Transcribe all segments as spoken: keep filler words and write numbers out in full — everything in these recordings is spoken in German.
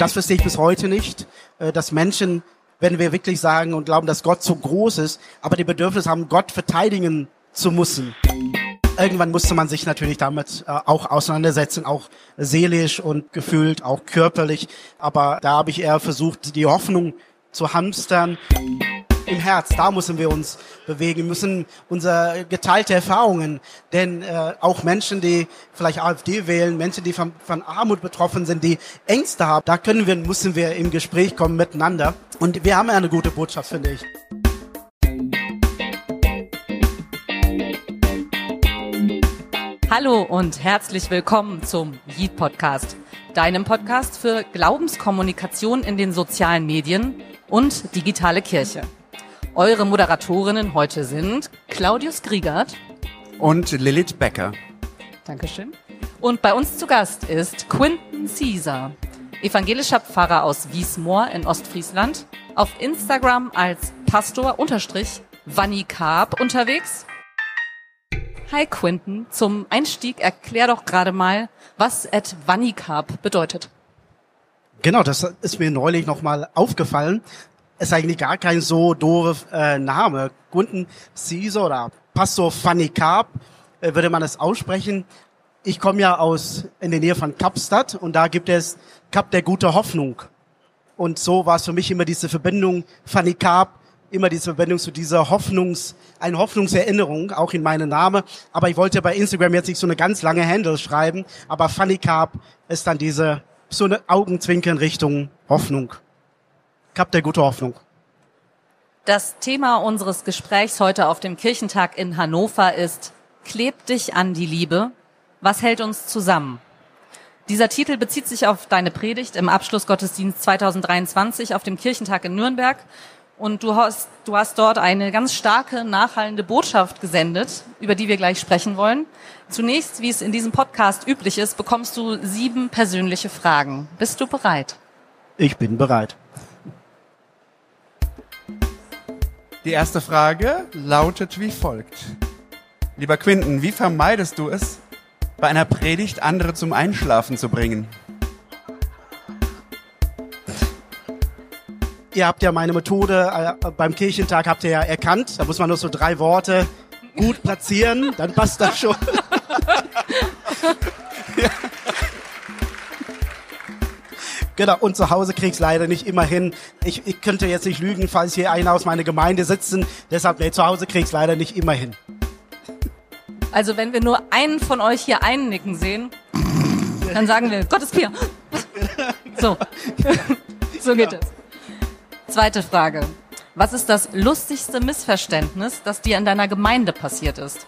das verstehe ich bis heute nicht, äh, dass Menschen, wenn wir wirklich sagen und glauben, dass Gott so groß ist, aber die Bedürfnis haben, Gott verteidigen zu müssen. Irgendwann musste man sich natürlich damit äh, auch auseinandersetzen, auch seelisch und gefühlt, auch körperlich. Aber da habe ich eher versucht, die Hoffnung zu hamstern. Im Herz, da müssen wir uns bewegen, müssen unsere geteilte Erfahrungen, denn äh, auch Menschen, die vielleicht AfD wählen, Menschen, die von, von Armut betroffen sind, die Ängste haben, da können wir, müssen wir im Gespräch kommen miteinander. Und wir haben ja eine gute Botschaft, finde ich. Hallo und herzlich willkommen zum Yeet-Podcast, deinem Podcast für Glaubenskommunikation in den sozialen Medien und digitale Kirche. Eure Moderatorinnen heute sind Claudius Griegert und Lilith Becker. Dankeschön. Und bei uns zu Gast ist Quinton Caesar, evangelischer Pfarrer aus Wiesmoor in Ostfriesland, auf Instagram als Pastor-Vanni Karp unterwegs. Hi Quinton, zum Einstieg erklär doch gerade mal, was at Vanni Karp bedeutet. Genau, das ist mir neulich nochmal aufgefallen. Ist eigentlich gar kein so doof äh, Name. Quinton Caesar oder Pastor Vanni Karp, äh, würde man es aussprechen. Ich komme ja aus in der Nähe von Kapstadt und da gibt es Kap der gute Hoffnung. Und so war es für mich immer diese Verbindung Vanni Karp, immer diese Verbindung zu dieser Hoffnungs, eine Hoffnungserinnerung, auch in meinem Namen. Aber ich wollte bei Instagram jetzt nicht so eine ganz lange Handle schreiben, aber Vanni Karp ist dann diese, so eine Augenzwinkern Richtung Hoffnung. Kap der gute Hoffnung. Das Thema unseres Gesprächs heute auf dem Kirchentag in Hannover ist Kleb dich an die Liebe. Was hält uns zusammen? Dieser Titel bezieht sich auf deine Predigt im Abschlussgottesdienst zwanzig dreiundzwanzig auf dem Kirchentag in Nürnberg. Und du hast, du hast dort eine ganz starke, nachhallende Botschaft gesendet, über die wir gleich sprechen wollen. Zunächst, wie es in diesem Podcast üblich ist, bekommst du sieben persönliche Fragen. Bist du bereit? Ich bin bereit. Die erste Frage lautet wie folgt. Lieber Quinton, wie vermeidest du es, bei einer Predigt andere zum Einschlafen zu bringen? Ihr habt ja meine Methode äh, beim Kirchentag habt ihr ja erkannt. Da muss man nur so drei Worte gut platzieren, dann passt das schon. Ja. Genau, und zu Hause krieg's leider nicht immer hin. Ich, ich könnte jetzt nicht lügen, falls hier einer aus meiner Gemeinde sitzen. Deshalb, nee, zu Hause krieg's leider nicht immer hin. Also wenn wir nur einen von euch hier einnicken sehen, dann sagen wir, Gott ist hier. So, so geht es. Zweite Frage. Was ist das lustigste Missverständnis, das dir in deiner Gemeinde passiert ist?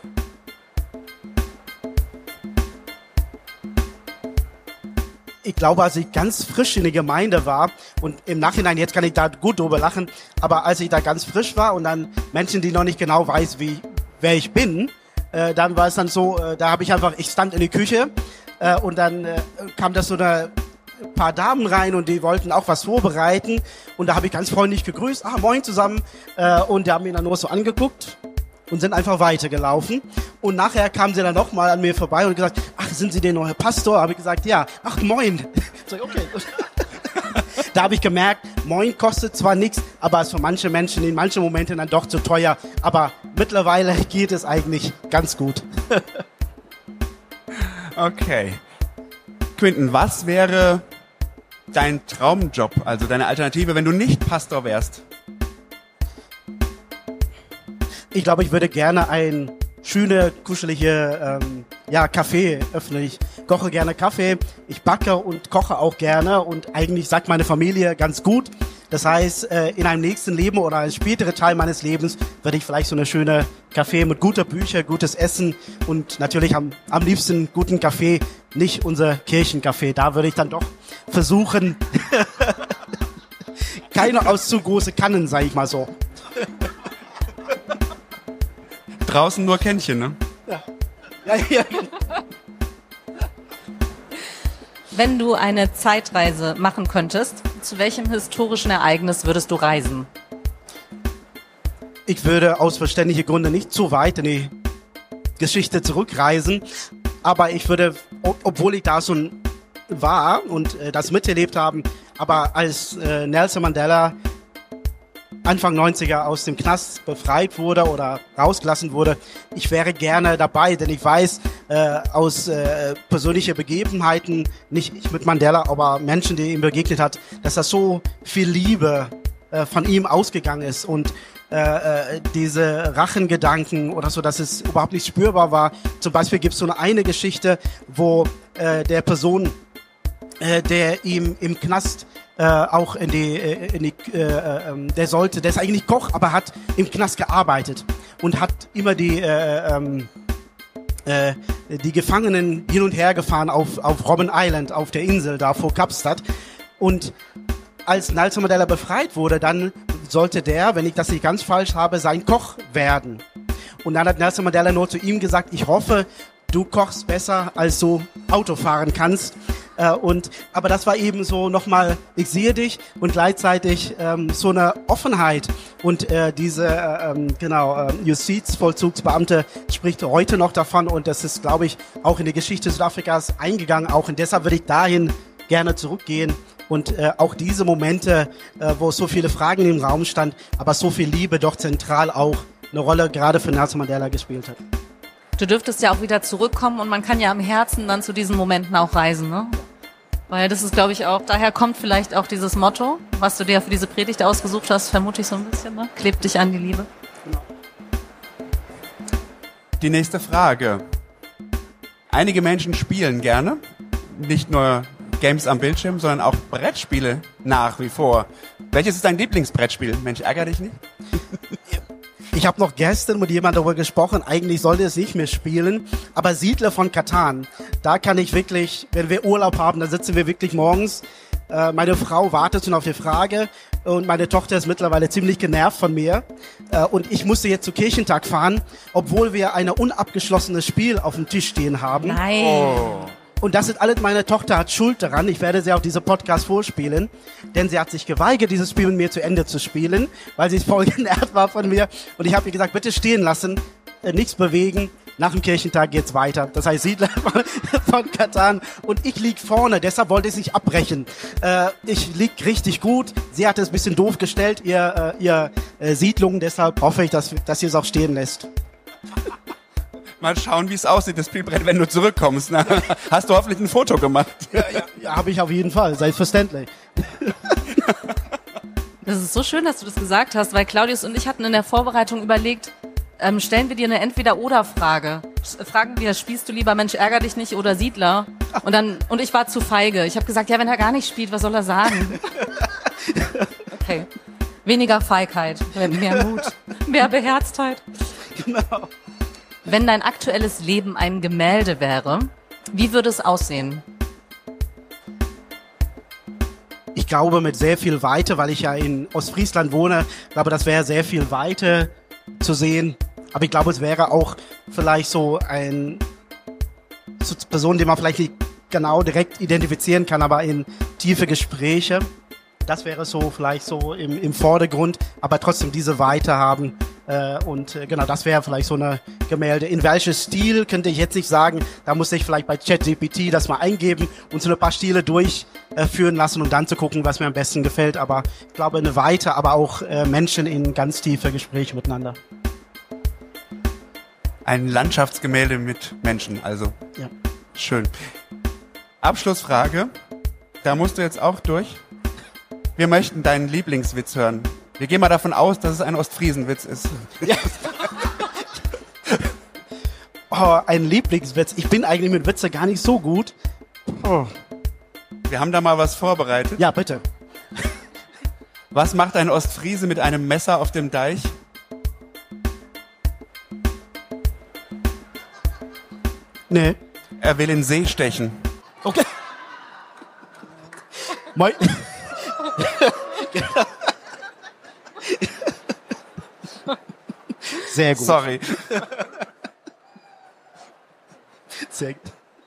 Ich glaube, als ich ganz frisch in der Gemeinde war und im Nachhinein, jetzt kann ich da gut drüber lachen, aber als ich da ganz frisch war und dann Menschen, die noch nicht genau weiß, wie wer ich bin, äh, dann war es dann so, äh, da habe ich einfach, ich stand in der Küche äh, und dann äh, kam das so eine paar Damen rein und die wollten auch was vorbereiten und da habe ich ganz freundlich gegrüßt, ah moin zusammen äh, und die haben mich dann nur so angeguckt und sind einfach weitergelaufen. Und nachher kamen sie dann nochmal an mir vorbei und gesagt, ach, sind Sie der neue Pastor? Habe ich gesagt, ja. Ach, moin. So, okay. Da habe ich gemerkt, moin kostet zwar nichts, aber ist für manche Menschen in manchen Momenten dann doch zu teuer. Aber mittlerweile geht es eigentlich ganz gut. Okay. Quinton, was wäre dein Traumjob, also deine Alternative, wenn du nicht Pastor wärst? Ich glaube, ich würde gerne ein schöne, kuschelige ähm, ja, Café öffnen. Ich koche gerne Kaffee, ich backe und koche auch gerne und eigentlich sagt meine Familie ganz gut. Das heißt, äh, in einem nächsten Leben oder einem späteren Teil meines Lebens würde ich vielleicht so eine schöne Café mit guter Bücher, gutes Essen und natürlich am, am liebsten guten Kaffee, nicht unser Kirchencafé. Da würde ich dann doch versuchen, keine aus zu große Kannen, sage ich mal so. Draußen nur Kännchen, ne? Ja. Ja, ja. Wenn du eine Zeitreise machen könntest, zu welchem historischen Ereignis würdest du reisen? Ich würde aus verständlichen Gründen nicht zu weit in die Geschichte zurückreisen, aber ich würde, obwohl ich da so ein war und äh, das miterlebt haben. Aber als äh, Nelson Mandela Anfang neunziger aus dem Knast befreit wurde oder rausgelassen wurde, ich wäre gerne dabei, denn ich weiß äh, aus äh, persönlichen Begebenheiten, nicht mit Mandela, aber Menschen, die ihm begegnet hat, dass das so viel Liebe äh, von ihm ausgegangen ist und äh, äh, diese Rachengedanken oder so, dass es überhaupt nicht spürbar war. Zum Beispiel gibt es so eine, eine Geschichte, wo äh, der Person, äh, der ihm im Knast Äh, auch in die, äh, in die äh, äh, der sollte, der ist eigentlich Koch, aber hat im Knast gearbeitet und hat immer die äh, ähm, äh, die Gefangenen hin und her gefahren auf auf Robben Island, auf der Insel da vor Kapstadt. Und als Nelson Mandela befreit wurde, dann sollte der, wenn ich das nicht ganz falsch habe, sein Koch werden. Und dann hat Nelson Mandela nur zu ihm gesagt: Ich hoffe, du kochst besser, als du Auto fahren kannst. Äh, und aber das war eben so nochmal, ich sehe dich, und gleichzeitig ähm, so eine Offenheit. Und äh, diese äh, ähm, genau äh, Justizvollzugsbeamte spricht heute noch davon, und das ist, glaube ich, auch in die Geschichte Südafrikas eingegangen. Auch und deshalb würde ich dahin gerne zurückgehen und äh, auch diese Momente, äh, wo so viele Fragen im Raum stand, aber so viel Liebe doch zentral auch eine Rolle gerade für Nelson Mandela gespielt hat. Du dürftest ja auch wieder zurückkommen, und man kann ja am Herzen dann zu diesen Momenten auch reisen, ne? Weil das ist, glaube ich, auch, daher kommt vielleicht auch dieses Motto, was du dir für diese Predigt ausgesucht hast, vermute ich so ein bisschen, ne? Klebt dich an die Liebe. Die nächste Frage. Einige Menschen spielen gerne, nicht nur Games am Bildschirm, sondern auch Brettspiele nach wie vor. Welches ist dein Lieblingsbrettspiel? Mensch, ärger dich nicht? Ich habe noch gestern mit jemandem darüber gesprochen, eigentlich sollte es nicht mehr spielen, aber Siedler von Catan, da kann ich wirklich, wenn wir Urlaub haben, dann sitzen wir wirklich morgens, äh, meine Frau wartet schon auf die Frage und meine Tochter ist mittlerweile ziemlich genervt von mir äh, und ich musste jetzt zu Kirchentag fahren, obwohl wir ein unabgeschlossenes Spiel auf dem Tisch stehen haben. Nein. Oh. Und das ist alles, meine Tochter hat Schuld daran. Ich werde sie auch diese Podcast vorspielen, denn sie hat sich geweigert, dieses Spiel mit mir zu Ende zu spielen, weil sie voll genervt war von mir. Und ich habe ihr gesagt, bitte stehen lassen, äh, nichts bewegen. Nach dem Kirchentag geht's weiter. Das heißt, Siedler von, von Catan. Und ich lieg vorne, deshalb wollte ich es nicht abbrechen. Äh, ich lieg richtig gut. Sie hat es ein bisschen doof gestellt, ihr, äh, ihr äh, Siedlung. Deshalb hoffe ich, dass, dass sie es auch stehen lässt. Mal schauen, wie es aussieht, das Spielbrett, wenn du zurückkommst. Ne? Hast du hoffentlich ein Foto gemacht? Ja, ja, ja, habe ich auf jeden Fall, selbstverständlich. Das ist so schön, dass du das gesagt hast, weil Claudius und ich hatten in der Vorbereitung überlegt, ähm, stellen wir dir eine Entweder-Oder-Frage. Fragen wir, spielst du lieber Mensch, ärger dich nicht oder Siedler? Und dann und ich war zu feige. Ich habe gesagt, ja, wenn er gar nicht spielt, was soll er sagen? Okay. Weniger Feigheit, mehr Mut, mehr Beherztheit. Genau. Wenn dein aktuelles Leben ein Gemälde wäre, wie würde es aussehen? Ich glaube mit sehr viel Weite, weil ich ja in Ostfriesland wohne, glaube, das wäre sehr viel Weite zu sehen. Aber ich glaube, es wäre auch vielleicht so ein so Person, die man vielleicht nicht genau direkt identifizieren kann, aber in tiefe Gespräche. Das wäre so vielleicht so im, im Vordergrund, aber trotzdem diese Weite haben. Äh, und äh, genau, das wäre vielleicht so eine Gemälde. In welches Stil könnte ich jetzt nicht sagen. Da muss ich vielleicht bei ChatGPT das mal eingeben und so ein paar Stile durchführen äh, lassen, um dann zu gucken, was mir am besten gefällt. Aber ich glaube, eine Weite, aber auch äh, Menschen in ganz tiefe Gespräche miteinander. Ein Landschaftsgemälde mit Menschen, also. Ja. Schön. Abschlussfrage. Da musst du jetzt auch durch. Wir möchten deinen Lieblingswitz hören. Wir gehen mal davon aus, dass es ein Ostfriesenwitz ist. Ja. Oh, ein Lieblingswitz. Ich bin eigentlich mit Witze gar nicht so gut. Oh. Wir haben da mal was vorbereitet. Ja, bitte. Was macht ein Ostfriese mit einem Messer auf dem Deich? Nee. Er will in den See stechen. Okay. Moi. Sehr gut. Sorry. Sehr gut.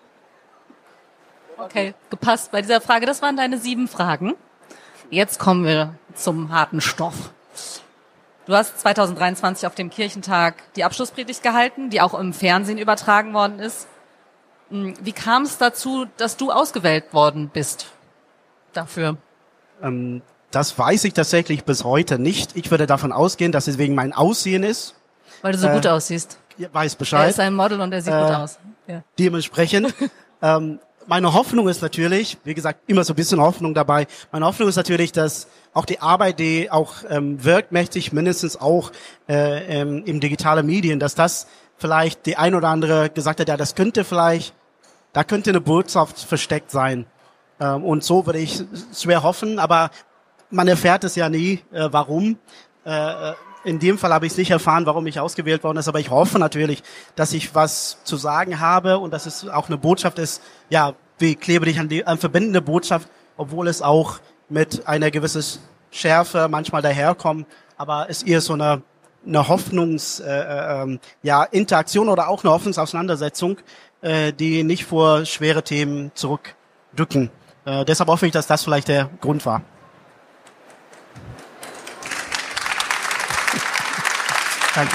Okay, gepasst bei dieser Frage. Das waren deine sieben Fragen. Jetzt kommen wir zum harten Stoff. Du hast zwanzig dreiundzwanzig auf dem Kirchentag die Abschlusspredigt gehalten, die auch im Fernsehen übertragen worden ist. Wie kam es dazu, dass du ausgewählt worden bist dafür? Ähm, das weiß ich tatsächlich bis heute nicht. Ich würde davon ausgehen, dass es wegen mein Aussehen ist. Weil du so äh, gut aussiehst. Ihr weiß Bescheid. Er ist ein Model und er sieht äh, gut aus. Ja. Dementsprechend. ähm, meine Hoffnung ist natürlich, wie gesagt, immer so ein bisschen Hoffnung dabei. Meine Hoffnung ist natürlich, dass auch die Arbeit, die auch ähm, wirkmächtig, mindestens auch äh, ähm, im digitalen Medien, dass das vielleicht die ein oder andere gesagt hat, ja, das könnte vielleicht, da könnte eine Botschaft versteckt sein. Ähm, und so würde ich schwer hoffen, aber man erfährt es ja nie, äh, warum. Äh, in dem Fall habe ich es nicht erfahren, warum ich ausgewählt worden ist, aber ich hoffe natürlich, dass ich was zu sagen habe und dass es auch eine Botschaft ist, ja, wie klebe dich an die an verbindende Botschaft, obwohl es auch mit einer gewissen Schärfe manchmal daherkommt, aber es eher so eine eine Hoffnungs äh, äh, ja Interaktion oder auch eine Hoffnungsauseinandersetzung, äh, die nicht vor schwere Themen zurückdrücken. Äh, deshalb hoffe ich, dass das vielleicht der Grund war. Danke.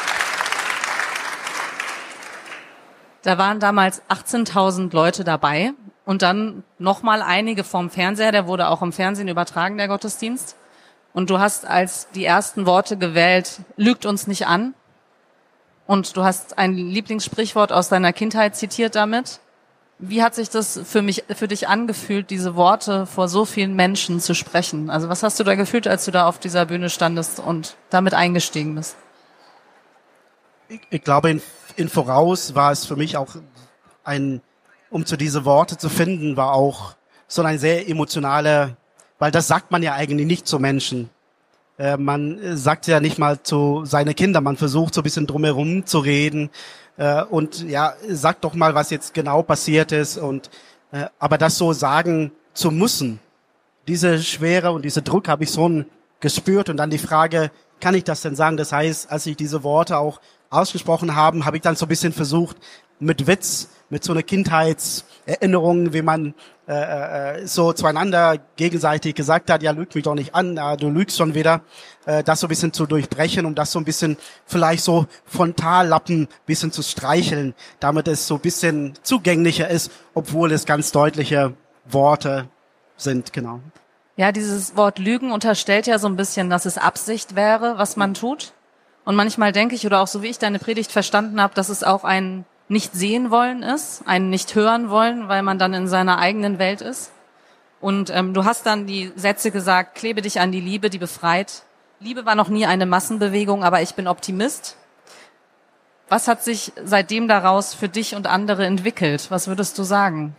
Da waren damals achtzehntausend Leute dabei und dann nochmal einige vom Fernseher, der wurde auch im Fernsehen übertragen, der Gottesdienst. Und du hast als die ersten Worte gewählt, lügt uns nicht an. Und du hast ein Lieblingssprichwort aus deiner Kindheit zitiert damit. Wie hat sich das für mich, für dich angefühlt, diese Worte vor so vielen Menschen zu sprechen? Also was hast du da gefühlt, als du da auf dieser Bühne standest und damit eingestiegen bist? Ich, ich glaube, in, in Voraus war es für mich auch ein, um zu diese Worte zu finden, war auch so ein sehr emotionaler, weil das sagt man ja eigentlich nicht zu Menschen. Äh, man sagt ja nicht mal zu seinen Kindern, man versucht so ein bisschen drumherum zu reden äh, und ja, sagt doch mal, was jetzt genau passiert ist und äh, aber das so sagen zu müssen, diese Schwere und diese Druck habe ich so gespürt und dann die Frage, kann ich das denn sagen? Das heißt, als ich diese Worte auch ausgesprochen habe, habe ich dann so ein bisschen versucht, mit Witz, mit so einer Kindheitserinnerung, wie man äh, äh, so zueinander gegenseitig gesagt hat, ja, lüg mich doch nicht an, ja, du lügst schon wieder, äh, das so ein bisschen zu durchbrechen, um das so ein bisschen vielleicht so Frontallappen ein bisschen zu streicheln, damit es so ein bisschen zugänglicher ist, obwohl es ganz deutliche Worte sind, genau. Ja, dieses Wort Lügen unterstellt ja so ein bisschen, dass es Absicht wäre, was man tut. Und manchmal denke ich, oder auch so wie ich deine Predigt verstanden habe, dass es auch ein nicht sehen wollen ist, ein nicht hören wollen, weil man dann in seiner eigenen Welt ist. Und ähm, du hast dann die Sätze gesagt, klebe dich an die Liebe, die befreit. Liebe war noch nie eine Massenbewegung, aber ich bin Optimist. Was hat sich seitdem daraus für dich und andere entwickelt? Was würdest du sagen?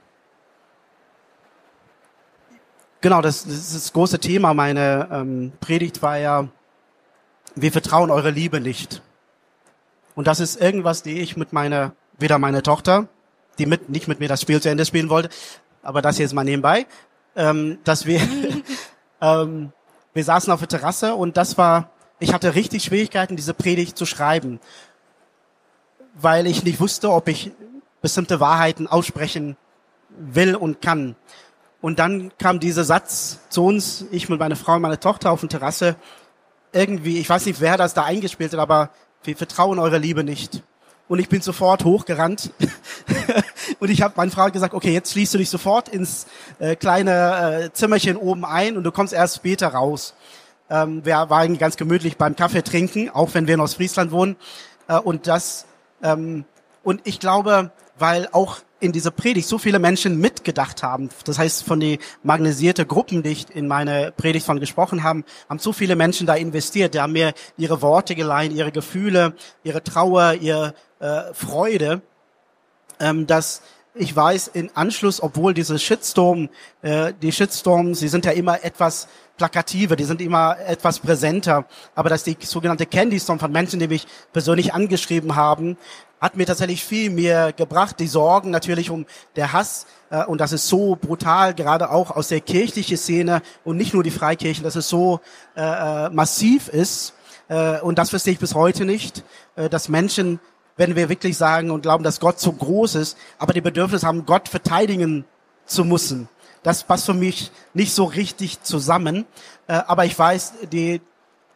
Genau, das, das ist das große Thema. Meine ähm, Predigt war ja, wir vertrauen eure Liebe nicht. Und das ist irgendwas, die ich mit meiner, weder meine Tochter, die mit nicht mit mir das Spiel zu Ende spielen wollte, aber das jetzt mal nebenbei, ähm, dass wir, ähm, wir saßen auf der Terrasse und das war, ich hatte richtig Schwierigkeiten, diese Predigt zu schreiben, weil ich nicht wusste, ob ich bestimmte Wahrheiten aussprechen will und kann. Und dann kam dieser Satz zu uns, ich mit meiner Frau und meiner Tochter auf der Terrasse, irgendwie, ich weiß nicht, wer das da eingespielt hat, aber wir vertrauen eurer Liebe nicht. Und ich bin sofort hochgerannt und ich habe meiner Frau gesagt, okay, jetzt schließt du dich sofort ins äh, kleine äh, Zimmerchen oben ein und du kommst erst später raus. Ähm, wir waren ganz gemütlich beim Kaffee trinken, auch wenn wir in Ostfriesland wohnen. Äh, und das ähm, und ich glaube, weil auch in dieser Predigt so viele Menschen mitgedacht haben. Das heißt, von den magnesierten Gruppen, die ich in meiner Predigt von gesprochen haben, haben so viele Menschen da investiert. Die haben mir ihre Worte geleihen, ihre Gefühle, ihre Trauer, ihre äh, Freude, ähm, dass ich weiß, in Anschluss, obwohl diese Shitstorm, äh, die Shitstorms, sie sind ja immer etwas plakativer, die sind immer etwas präsenter, aber dass die sogenannte Candy Storm von Menschen, die mich persönlich angeschrieben haben, hat mir tatsächlich viel mehr gebracht. Die Sorgen natürlich um der Hass äh, und das ist so brutal, gerade auch aus der kirchlichen Szene und nicht nur die Freikirchen, dass es so äh, massiv ist äh, und das verstehe ich bis heute nicht, äh, dass Menschen, wenn wir wirklich sagen und glauben, dass Gott so groß ist, aber die Bedürfnis haben, Gott verteidigen zu müssen. Das passt für mich nicht so richtig zusammen, äh, aber ich weiß, die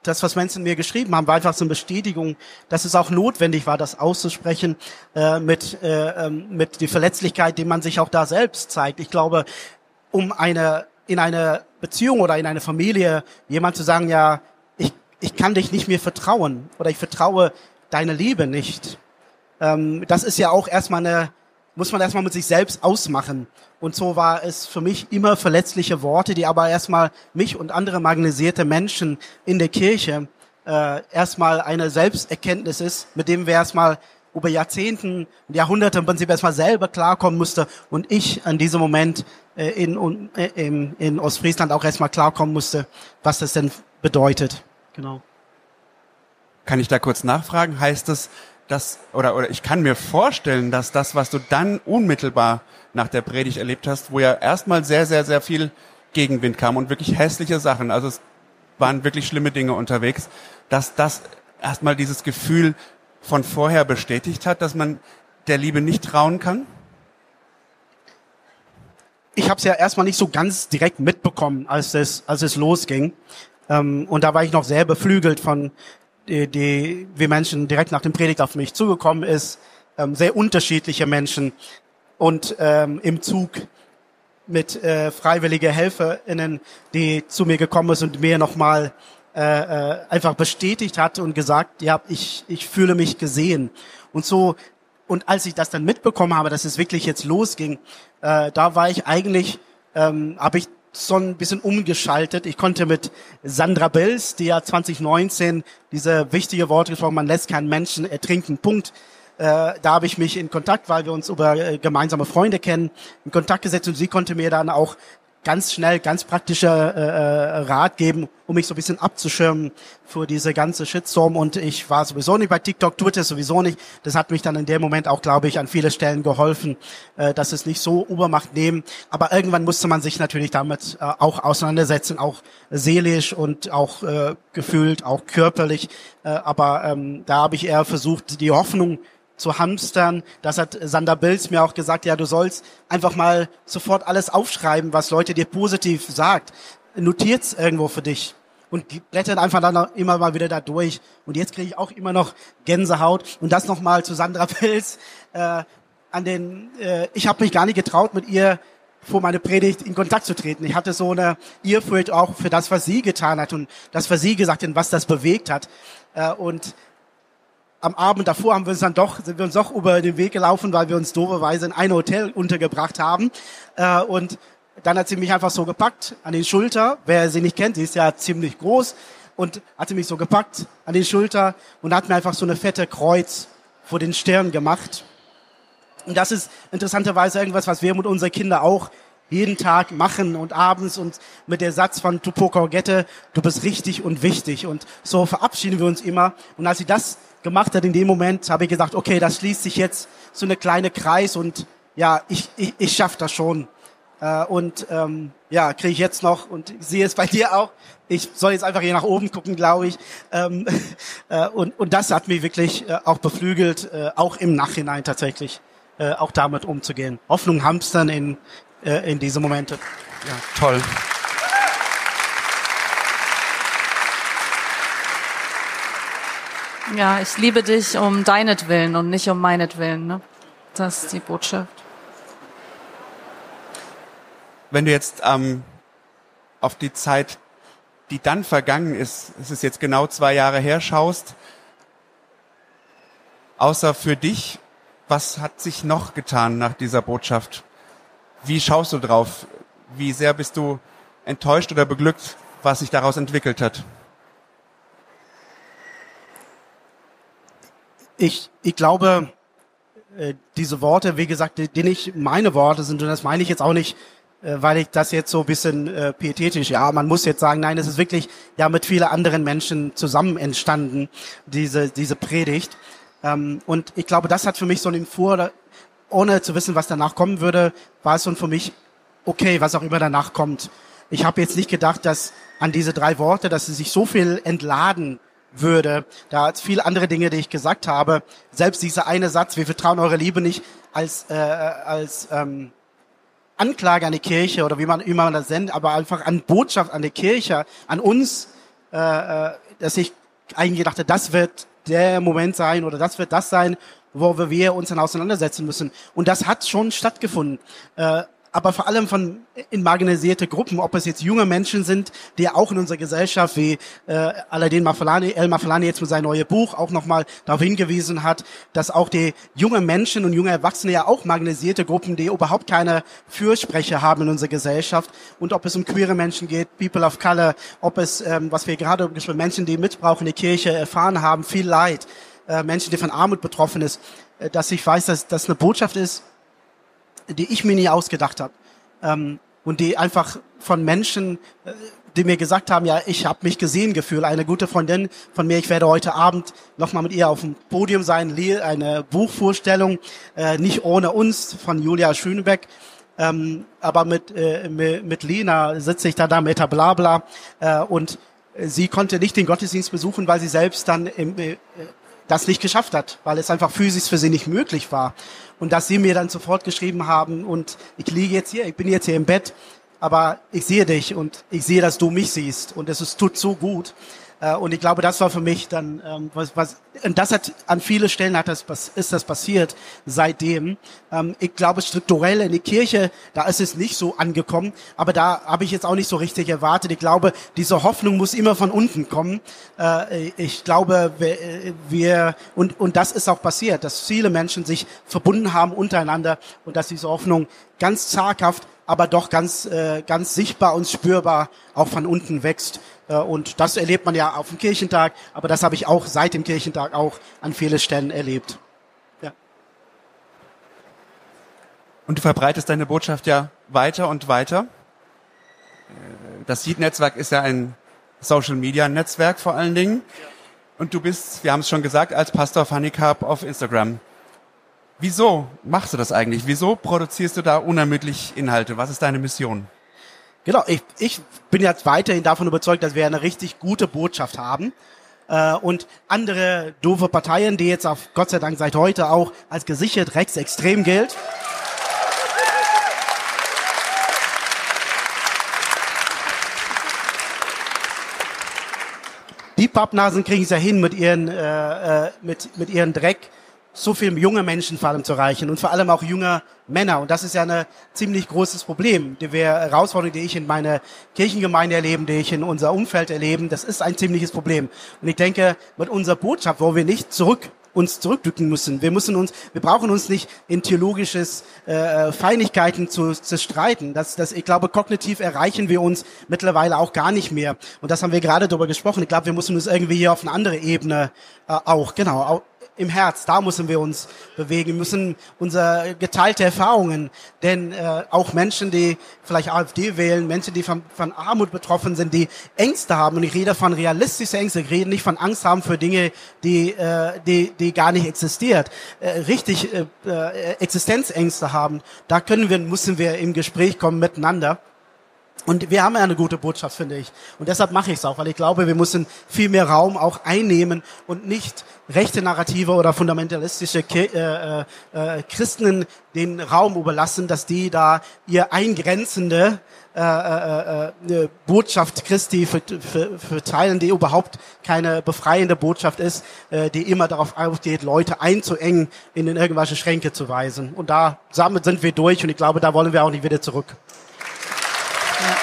das, was Menschen mir geschrieben haben, war einfach so eine Bestätigung, dass es auch notwendig war, das auszusprechen, äh, mit, äh, mit die Verletzlichkeit, die man sich auch da selbst zeigt. Ich glaube, um eine, in eine Beziehung oder in eine Familie jemand zu sagen, ja, ich, ich kann dich nicht mehr vertrauen oder ich vertraue deine Liebe nicht. Ähm, das ist ja auch erstmal eine, muss man erstmal mit sich selbst ausmachen. Und so war es für mich immer verletzliche Worte, die aber erstmal mich und andere marginalisierte Menschen in der Kirche äh, erstmal eine Selbsterkenntnis ist, mit dem wir erstmal über Jahrzehnten und Jahrhunderte im Prinzip erstmal selber klarkommen musste und ich an diesem Moment äh, in, äh, in, in Ostfriesland auch erstmal klarkommen musste, was das denn bedeutet. Genau. Kann ich da kurz nachfragen? Heißt das, dass, oder, oder ich kann mir vorstellen, dass das, was du dann unmittelbar nach der Predigt erlebt hast, wo ja erstmal sehr, sehr, sehr viel Gegenwind kam und wirklich hässliche Sachen, also es waren wirklich schlimme Dinge unterwegs, dass das erstmal dieses Gefühl von vorher bestätigt hat, dass man der Liebe nicht trauen kann? Ich habe es ja erstmal nicht so ganz direkt mitbekommen, als es, als es losging. Ähm, und da war ich noch sehr beflügelt von die, die wie Menschen direkt nach dem Predigt auf mich zugekommen ist, ähm, sehr unterschiedliche Menschen und ähm, im Zug mit äh, freiwillige HelferInnen, die zu mir gekommen ist und mir nochmal äh, äh, einfach bestätigt hat und gesagt, ja, ich ich fühle mich gesehen. Und so, und als ich das dann mitbekommen habe, dass es wirklich jetzt losging, äh, da war ich eigentlich, ähm, habe ich so ein bisschen umgeschaltet. Ich konnte mit Sandra Bills, die ja zwanzig neunzehn diese wichtige Worte gesprochen, man lässt keinen Menschen ertrinken, Punkt. Äh, da habe ich mich in Kontakt, weil wir uns über äh, gemeinsame Freunde kennen, in Kontakt gesetzt und sie konnte mir dann auch ganz schnell, ganz praktischer äh, Rat geben, um mich so ein bisschen abzuschirmen für diese ganze Shitstorm. Und ich war sowieso nicht bei TikTok, Twitter sowieso nicht. Das hat mich dann in dem Moment auch, glaube ich, an vielen Stellen geholfen, äh, dass es nicht so Übermacht nehmen. Aber irgendwann musste man sich natürlich damit äh, auch auseinandersetzen, auch seelisch und auch äh, gefühlt, auch körperlich. Äh, aber ähm, da habe ich eher versucht, die Hoffnung zu hamstern. Das hat Sandra Bills mir auch gesagt, ja, du sollst einfach mal sofort alles aufschreiben, was Leute dir positiv sagt. Notiert's irgendwo für dich und blättert einfach dann immer mal wieder da durch. Und jetzt kriege ich auch immer noch Gänsehaut. Und das nochmal zu Sandra Bills. Äh, an den, äh, ich habe mich gar nicht getraut, mit ihr vor meine Predigt in Kontakt zu treten. Ich hatte so eine Ehrfurcht auch für das, was sie getan hat und das, was sie gesagt hat und was das bewegt hat. Äh, und am Abend davor haben wir uns dann doch, sind wir uns doch über den Weg gelaufen, weil wir uns dooferweise in ein Hotel untergebracht haben. Äh, und dann hat sie mich einfach so gepackt an den Schulter. Wer sie nicht kennt, sie ist ja ziemlich groß. Und hat sie mich so gepackt an den Schulter und hat mir einfach so eine fette Kreuz vor den Stirn gemacht. Und das ist interessanterweise irgendwas, was wir mit unseren Kindern auch jeden Tag machen und abends und mit der Satz von Tupokogette, du bist richtig und wichtig. Und so verabschieden wir uns immer. Und als sie das gemacht hat in dem Moment, habe ich gesagt, okay, das schließt sich jetzt so eine kleine Kreis und ja, ich ich, ich schaffe das schon. Äh, und ähm, ja, kriege ich jetzt noch und ich sehe es bei dir auch. Ich soll jetzt einfach hier nach oben gucken, glaube ich. Ähm, äh, und und das hat mich wirklich äh, auch beflügelt, äh, auch im Nachhinein tatsächlich äh, auch damit umzugehen. Hoffnung hamstern in äh, in diese Momente. Ja, toll. Ja, ich liebe dich um deinetwillen und nicht um meinetwillen, ne? Das ist die Botschaft. Wenn du jetzt ähm, auf die Zeit, die dann vergangen ist, es ist jetzt genau zwei Jahre her, schaust, außer für dich, was hat sich noch getan nach dieser Botschaft? Wie schaust du drauf? Wie sehr bist du enttäuscht oder beglückt, was sich daraus entwickelt hat? Ich, ich glaube, äh, diese Worte, wie gesagt, die, die nicht meine Worte sind, und das meine ich jetzt auch nicht, äh, weil ich das jetzt so ein bisschen äh, pietätisch, ja, man muss jetzt sagen, nein, es ist wirklich ja mit vielen anderen Menschen zusammen entstanden, diese diese Predigt. Ähm, und ich glaube, das hat für mich so einen Vor, ohne zu wissen, was danach kommen würde, war es so für mich, okay, was auch immer danach kommt. Ich habe jetzt nicht gedacht, dass an diese drei Worte, dass sie sich so viel entladen würde, da als viele andere Dinge, die ich gesagt habe, selbst dieser eine Satz, wir vertrauen eure Liebe nicht, als äh, als ähm, Anklage an die Kirche oder wie man immer das nennt, aber einfach an Botschaft an die Kirche, an uns, äh, dass ich eigentlich dachte, das wird der Moment sein oder das wird das sein, wo wir uns dann auseinandersetzen müssen. Und das hat schon stattgefunden. Äh, aber vor allem von in marginalisierte Gruppen, ob es jetzt junge Menschen sind, die auch in unserer Gesellschaft, wie äh, Aladin Mafalani, El Mafalani jetzt mit seinem neuen Buch auch nochmal darauf hingewiesen hat, dass auch die jungen Menschen und junge Erwachsene ja auch marginalisierte Gruppen, die überhaupt keine Fürsprecher haben in unserer Gesellschaft. Und ob es um queere Menschen geht, People of Color, ob es, ähm, was wir gerade gesprochen Menschen, die Missbrauch in der Kirche erfahren haben, viel Leid, äh, Menschen, die von Armut betroffen ist, äh, dass ich weiß, dass das eine Botschaft ist, die ich mir nie ausgedacht habe. Ähm, und die einfach von Menschen, äh, die mir gesagt haben, ja, ich habe mich gesehen gefühlt. Eine gute Freundin von mir, ich werde heute Abend nochmal mit ihr auf dem Podium sein, eine Buchvorstellung, äh, nicht ohne uns, von Julia Schönebeck. Ähm, aber mit, äh, mit, mit Lena sitze ich da, da mit der Blabla. Äh, und sie konnte nicht den Gottesdienst besuchen, weil sie selbst dann im, äh, das nicht geschafft hat, weil es einfach physisch für sie nicht möglich war. Und dass sie mir dann sofort geschrieben haben und ich liege jetzt hier, ich bin jetzt hier im Bett, aber ich sehe dich und ich sehe, dass du mich siehst und es ist, tut so gut. Und ich glaube, das war für mich dann, ähm, was, was, und das hat, an viele Stellen hat das, ist das passiert seitdem. Ähm, ich glaube, strukturell in die Kirche, da ist es nicht so angekommen, aber da habe ich jetzt auch nicht so richtig erwartet. Ich glaube, diese Hoffnung muss immer von unten kommen. Äh, ich glaube, wir, wir, und, und das ist auch passiert, dass viele Menschen sich verbunden haben untereinander und dass diese Hoffnung ganz zaghaft, aber doch ganz, äh, ganz sichtbar und spürbar auch von unten wächst. Und das erlebt man ja auf dem Kirchentag, aber das habe ich auch seit dem Kirchentag auch an vielen Stellen erlebt. Ja. Und du verbreitest deine Botschaft ja weiter und weiter. Das Seed-Netzwerk ist ja ein Social-Media-Netzwerk vor allen Dingen. Und du bist, wir haben es schon gesagt, als Pastor of Honeycup auf Instagram. Wieso machst du das eigentlich? Wieso produzierst du da unermüdlich Inhalte? Was ist deine Mission? Genau, ich, ich bin jetzt weiterhin davon überzeugt, dass wir eine richtig gute Botschaft haben. Äh, und andere doofe Parteien, die jetzt auf Gott sei Dank seit heute auch als gesichert rechtsextrem gilt. Die Pappnasen kriegen es ja hin, mit ihren, äh, äh, mit, mit ihren Dreck so viel junge Menschen vor allem zu erreichen und vor allem auch junge Männer. Und das ist ja ein ziemlich großes Problem, die wir Herausforderungen, die ich in meiner Kirchengemeinde erleben, die ich in unser Umfeld erleben. Das ist ein ziemliches Problem. Und ich denke, mit unserer Botschaft, wo wir nicht zurück uns zurückdrücken müssen. Wir müssen uns, wir brauchen uns nicht in theologisches äh, Feinigkeiten zu, zu streiten. Das, das, ich glaube, kognitiv erreichen wir uns mittlerweile auch gar nicht mehr. Und das haben wir gerade darüber gesprochen. Ich glaube, wir müssen uns irgendwie hier auf eine andere Ebene äh, auch, genau, auch im Herz, da müssen wir uns bewegen. Wir müssen unsere geteilte Erfahrungen, denn äh, auch Menschen, die vielleicht AfD wählen, Menschen, die von, von Armut betroffen sind, die Ängste haben, und ich rede von realistischen Ängsten, ich rede nicht von Angst haben für Dinge, die äh, die die gar nicht existiert, äh, richtig äh, äh, Existenzängste haben. Da können wir, müssen wir im Gespräch kommen miteinander. Und wir haben ja eine gute Botschaft, finde ich. Und deshalb mache ich es auch, weil ich glaube, wir müssen viel mehr Raum auch einnehmen und nicht rechte Narrative oder fundamentalistische Ki- äh, äh, Christen den Raum überlassen, dass die da ihr eingrenzende äh, äh, äh, Botschaft Christi verteilen, die überhaupt keine befreiende Botschaft ist, äh, die immer darauf aufgeht, Leute einzuengen, in irgendwelche Schränke zu weisen. Und da damit sind wir durch, und ich glaube, da wollen wir auch nicht wieder zurück. Ja.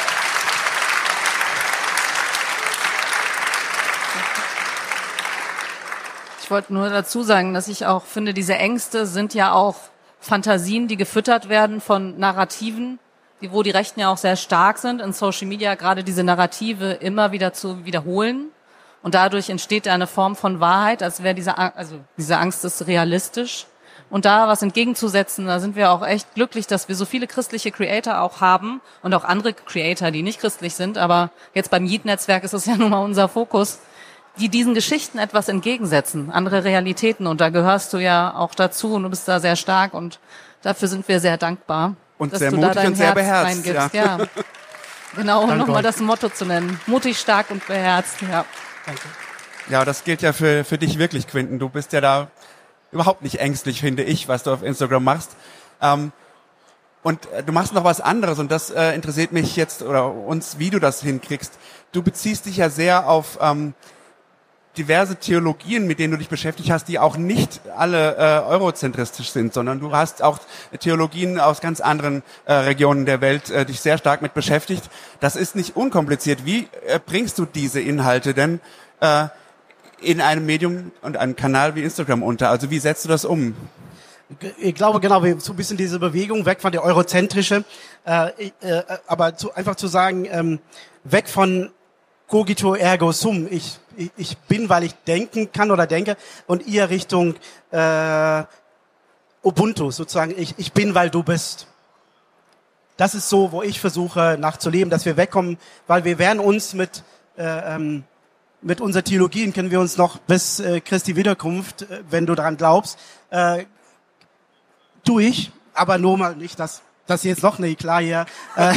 Ich wollte nur dazu sagen, dass ich auch finde, diese Ängste sind ja auch Fantasien, die gefüttert werden von Narrativen, die, wo die Rechten ja auch sehr stark sind, in Social Media gerade diese Narrative immer wieder zu wiederholen. Und dadurch entsteht eine Form von Wahrheit, als wäre diese, also diese Angst ist realistisch. Und da was entgegenzusetzen, da sind wir auch echt glücklich, dass wir so viele christliche Creator auch haben und auch andere Creator, die nicht christlich sind. Aber jetzt beim Yeet-Netzwerk ist es ja nun mal unser Fokus, die diesen Geschichten etwas entgegensetzen, andere Realitäten. Und da gehörst du ja auch dazu, und du bist da sehr stark, und dafür sind wir sehr dankbar. Und dass sehr du mutig da dein und sehr Herz beherzt. reingibst. Ja. Ja. Genau, um Danke nochmal euch. das Motto zu nennen. Mutig, stark und beherzt. Ja. Danke. Ja, das gilt ja für, für dich wirklich, Quinten. Du bist ja da überhaupt nicht ängstlich, finde ich, was du auf Instagram machst. Ähm, und äh, du machst noch was anderes, und das äh, interessiert mich jetzt oder uns, wie du das hinkriegst. Du beziehst dich ja sehr auf ähm, diverse Theologien, mit denen du dich beschäftigt hast, die auch nicht alle äh, eurozentristisch sind, sondern du hast auch Theologien aus ganz anderen äh, Regionen der Welt äh, dich sehr stark mit beschäftigt. Das ist nicht unkompliziert. Wie äh, bringst du diese Inhalte denn äh, in einem Medium und einem Kanal wie Instagram unter? Also wie setzt du das um? Ich glaube, genau, so ein bisschen diese Bewegung weg von der eurozentrische, äh, äh, aber zu, einfach zu sagen, ähm, weg von cogito ergo sum, ich, ich, ich bin, weil ich denken kann oder denke, und ihr Richtung äh, Ubuntu, sozusagen, ich, ich bin, weil du bist. Das ist so, wo ich versuche nachzuleben, dass wir wegkommen, weil wir werden uns mit äh, ähm, mit unserer Theologien können wir uns noch bis äh, Christi Wiederkunft, äh, wenn du daran glaubst, äh, tu ich, aber nur mal nicht, dass das jetzt noch nicht klar hier. Äh,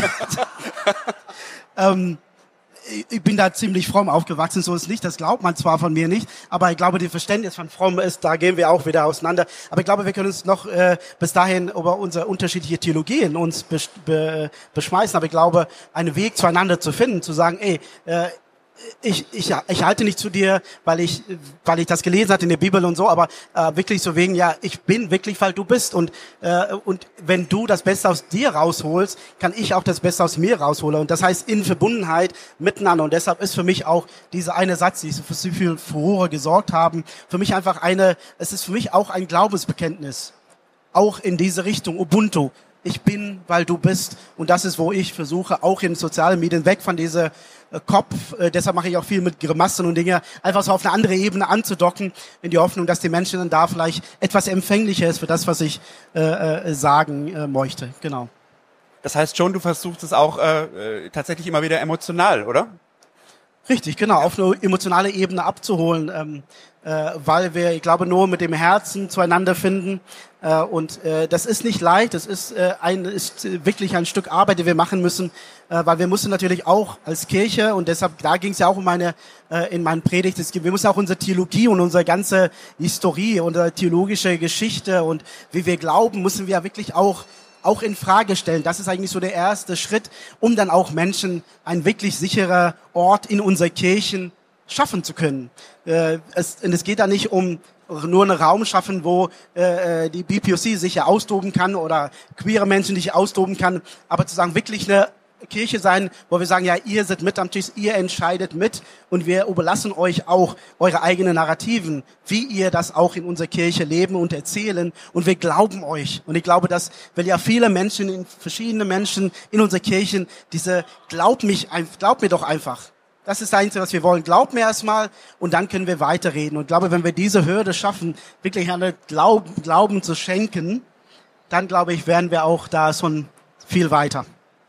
ähm, ich bin da ziemlich fromm aufgewachsen, so ist nicht, das glaubt man zwar von mir nicht, aber ich glaube, das Verständnis von fromm ist, da gehen wir auch wieder auseinander. Aber ich glaube, wir können uns noch äh, bis dahin über unsere unterschiedliche Theologien uns besch- be- beschmeißen, aber ich glaube, einen Weg zueinander zu finden, zu sagen, ey, äh, Ich, ich, ich halte nicht zu dir, weil ich, weil ich das gelesen hatte in der Bibel und so, aber äh, wirklich so wegen, ja, ich bin wirklich, weil du bist und äh, und wenn du das Beste aus dir rausholst, kann ich auch das Beste aus mir rausholen und das heißt in Verbundenheit miteinander und deshalb ist für mich auch dieser eine Satz, die so für so viel Furore gesorgt haben, für mich einfach eine, es ist für mich auch ein Glaubensbekenntnis, auch in diese Richtung, Ubuntu. Ich bin, weil du bist. Und das ist, wo ich versuche, auch in sozialen Medien weg von dieser äh, Kopf, äh, deshalb mache ich auch viel mit Grimassen und Dinge, einfach so auf eine andere Ebene anzudocken, in die Hoffnung, dass die Menschen dann da vielleicht etwas empfänglicher ist für das, was ich äh, äh, sagen äh, möchte. Genau. Das heißt schon, du versuchst es auch äh, tatsächlich immer wieder emotional, oder? Richtig, genau, auf eine emotionale Ebene abzuholen, ähm, äh, weil wir, ich glaube, nur mit dem Herzen zueinander finden. Äh, und äh, das ist nicht leicht, das ist, äh, ein, ist wirklich ein Stück Arbeit, die wir machen müssen, äh, weil wir müssen natürlich auch als Kirche, und deshalb, da ging es ja auch um meine, äh, in meinen Predigt, es gibt, wir müssen auch unsere Theologie und unsere ganze Historie, unsere theologische Geschichte und wie wir glauben, müssen wir ja wirklich auch auch in Frage stellen. Das ist eigentlich so der erste Schritt, um dann auch Menschen ein wirklich sicherer Ort in unserer Kirchen schaffen zu können. Äh, es, und es geht da nicht um nur einen Raum schaffen, wo äh, die B P O C sich ja austoben kann oder queere Menschen sich austoben kann, aber zu sagen, wirklich eine Kirche sein, wo wir sagen, ja, ihr seid mit am Tisch, ihr entscheidet mit und wir überlassen euch auch eure eigenen Narrativen, wie ihr das auch in unserer Kirche leben und erzählen und wir glauben euch. Und ich glaube, dass, weil ja viele Menschen, verschiedene Menschen in unserer Kirchen, diese, glaub mich, glaub mir doch einfach. Das ist das Einzige, was wir wollen. Glaub mir erstmal und dann können wir weiterreden. Und ich glaube, wenn wir diese Hürde schaffen, wirklich an Glauben, Glauben zu schenken, dann glaube ich, werden wir auch da schon viel weiter.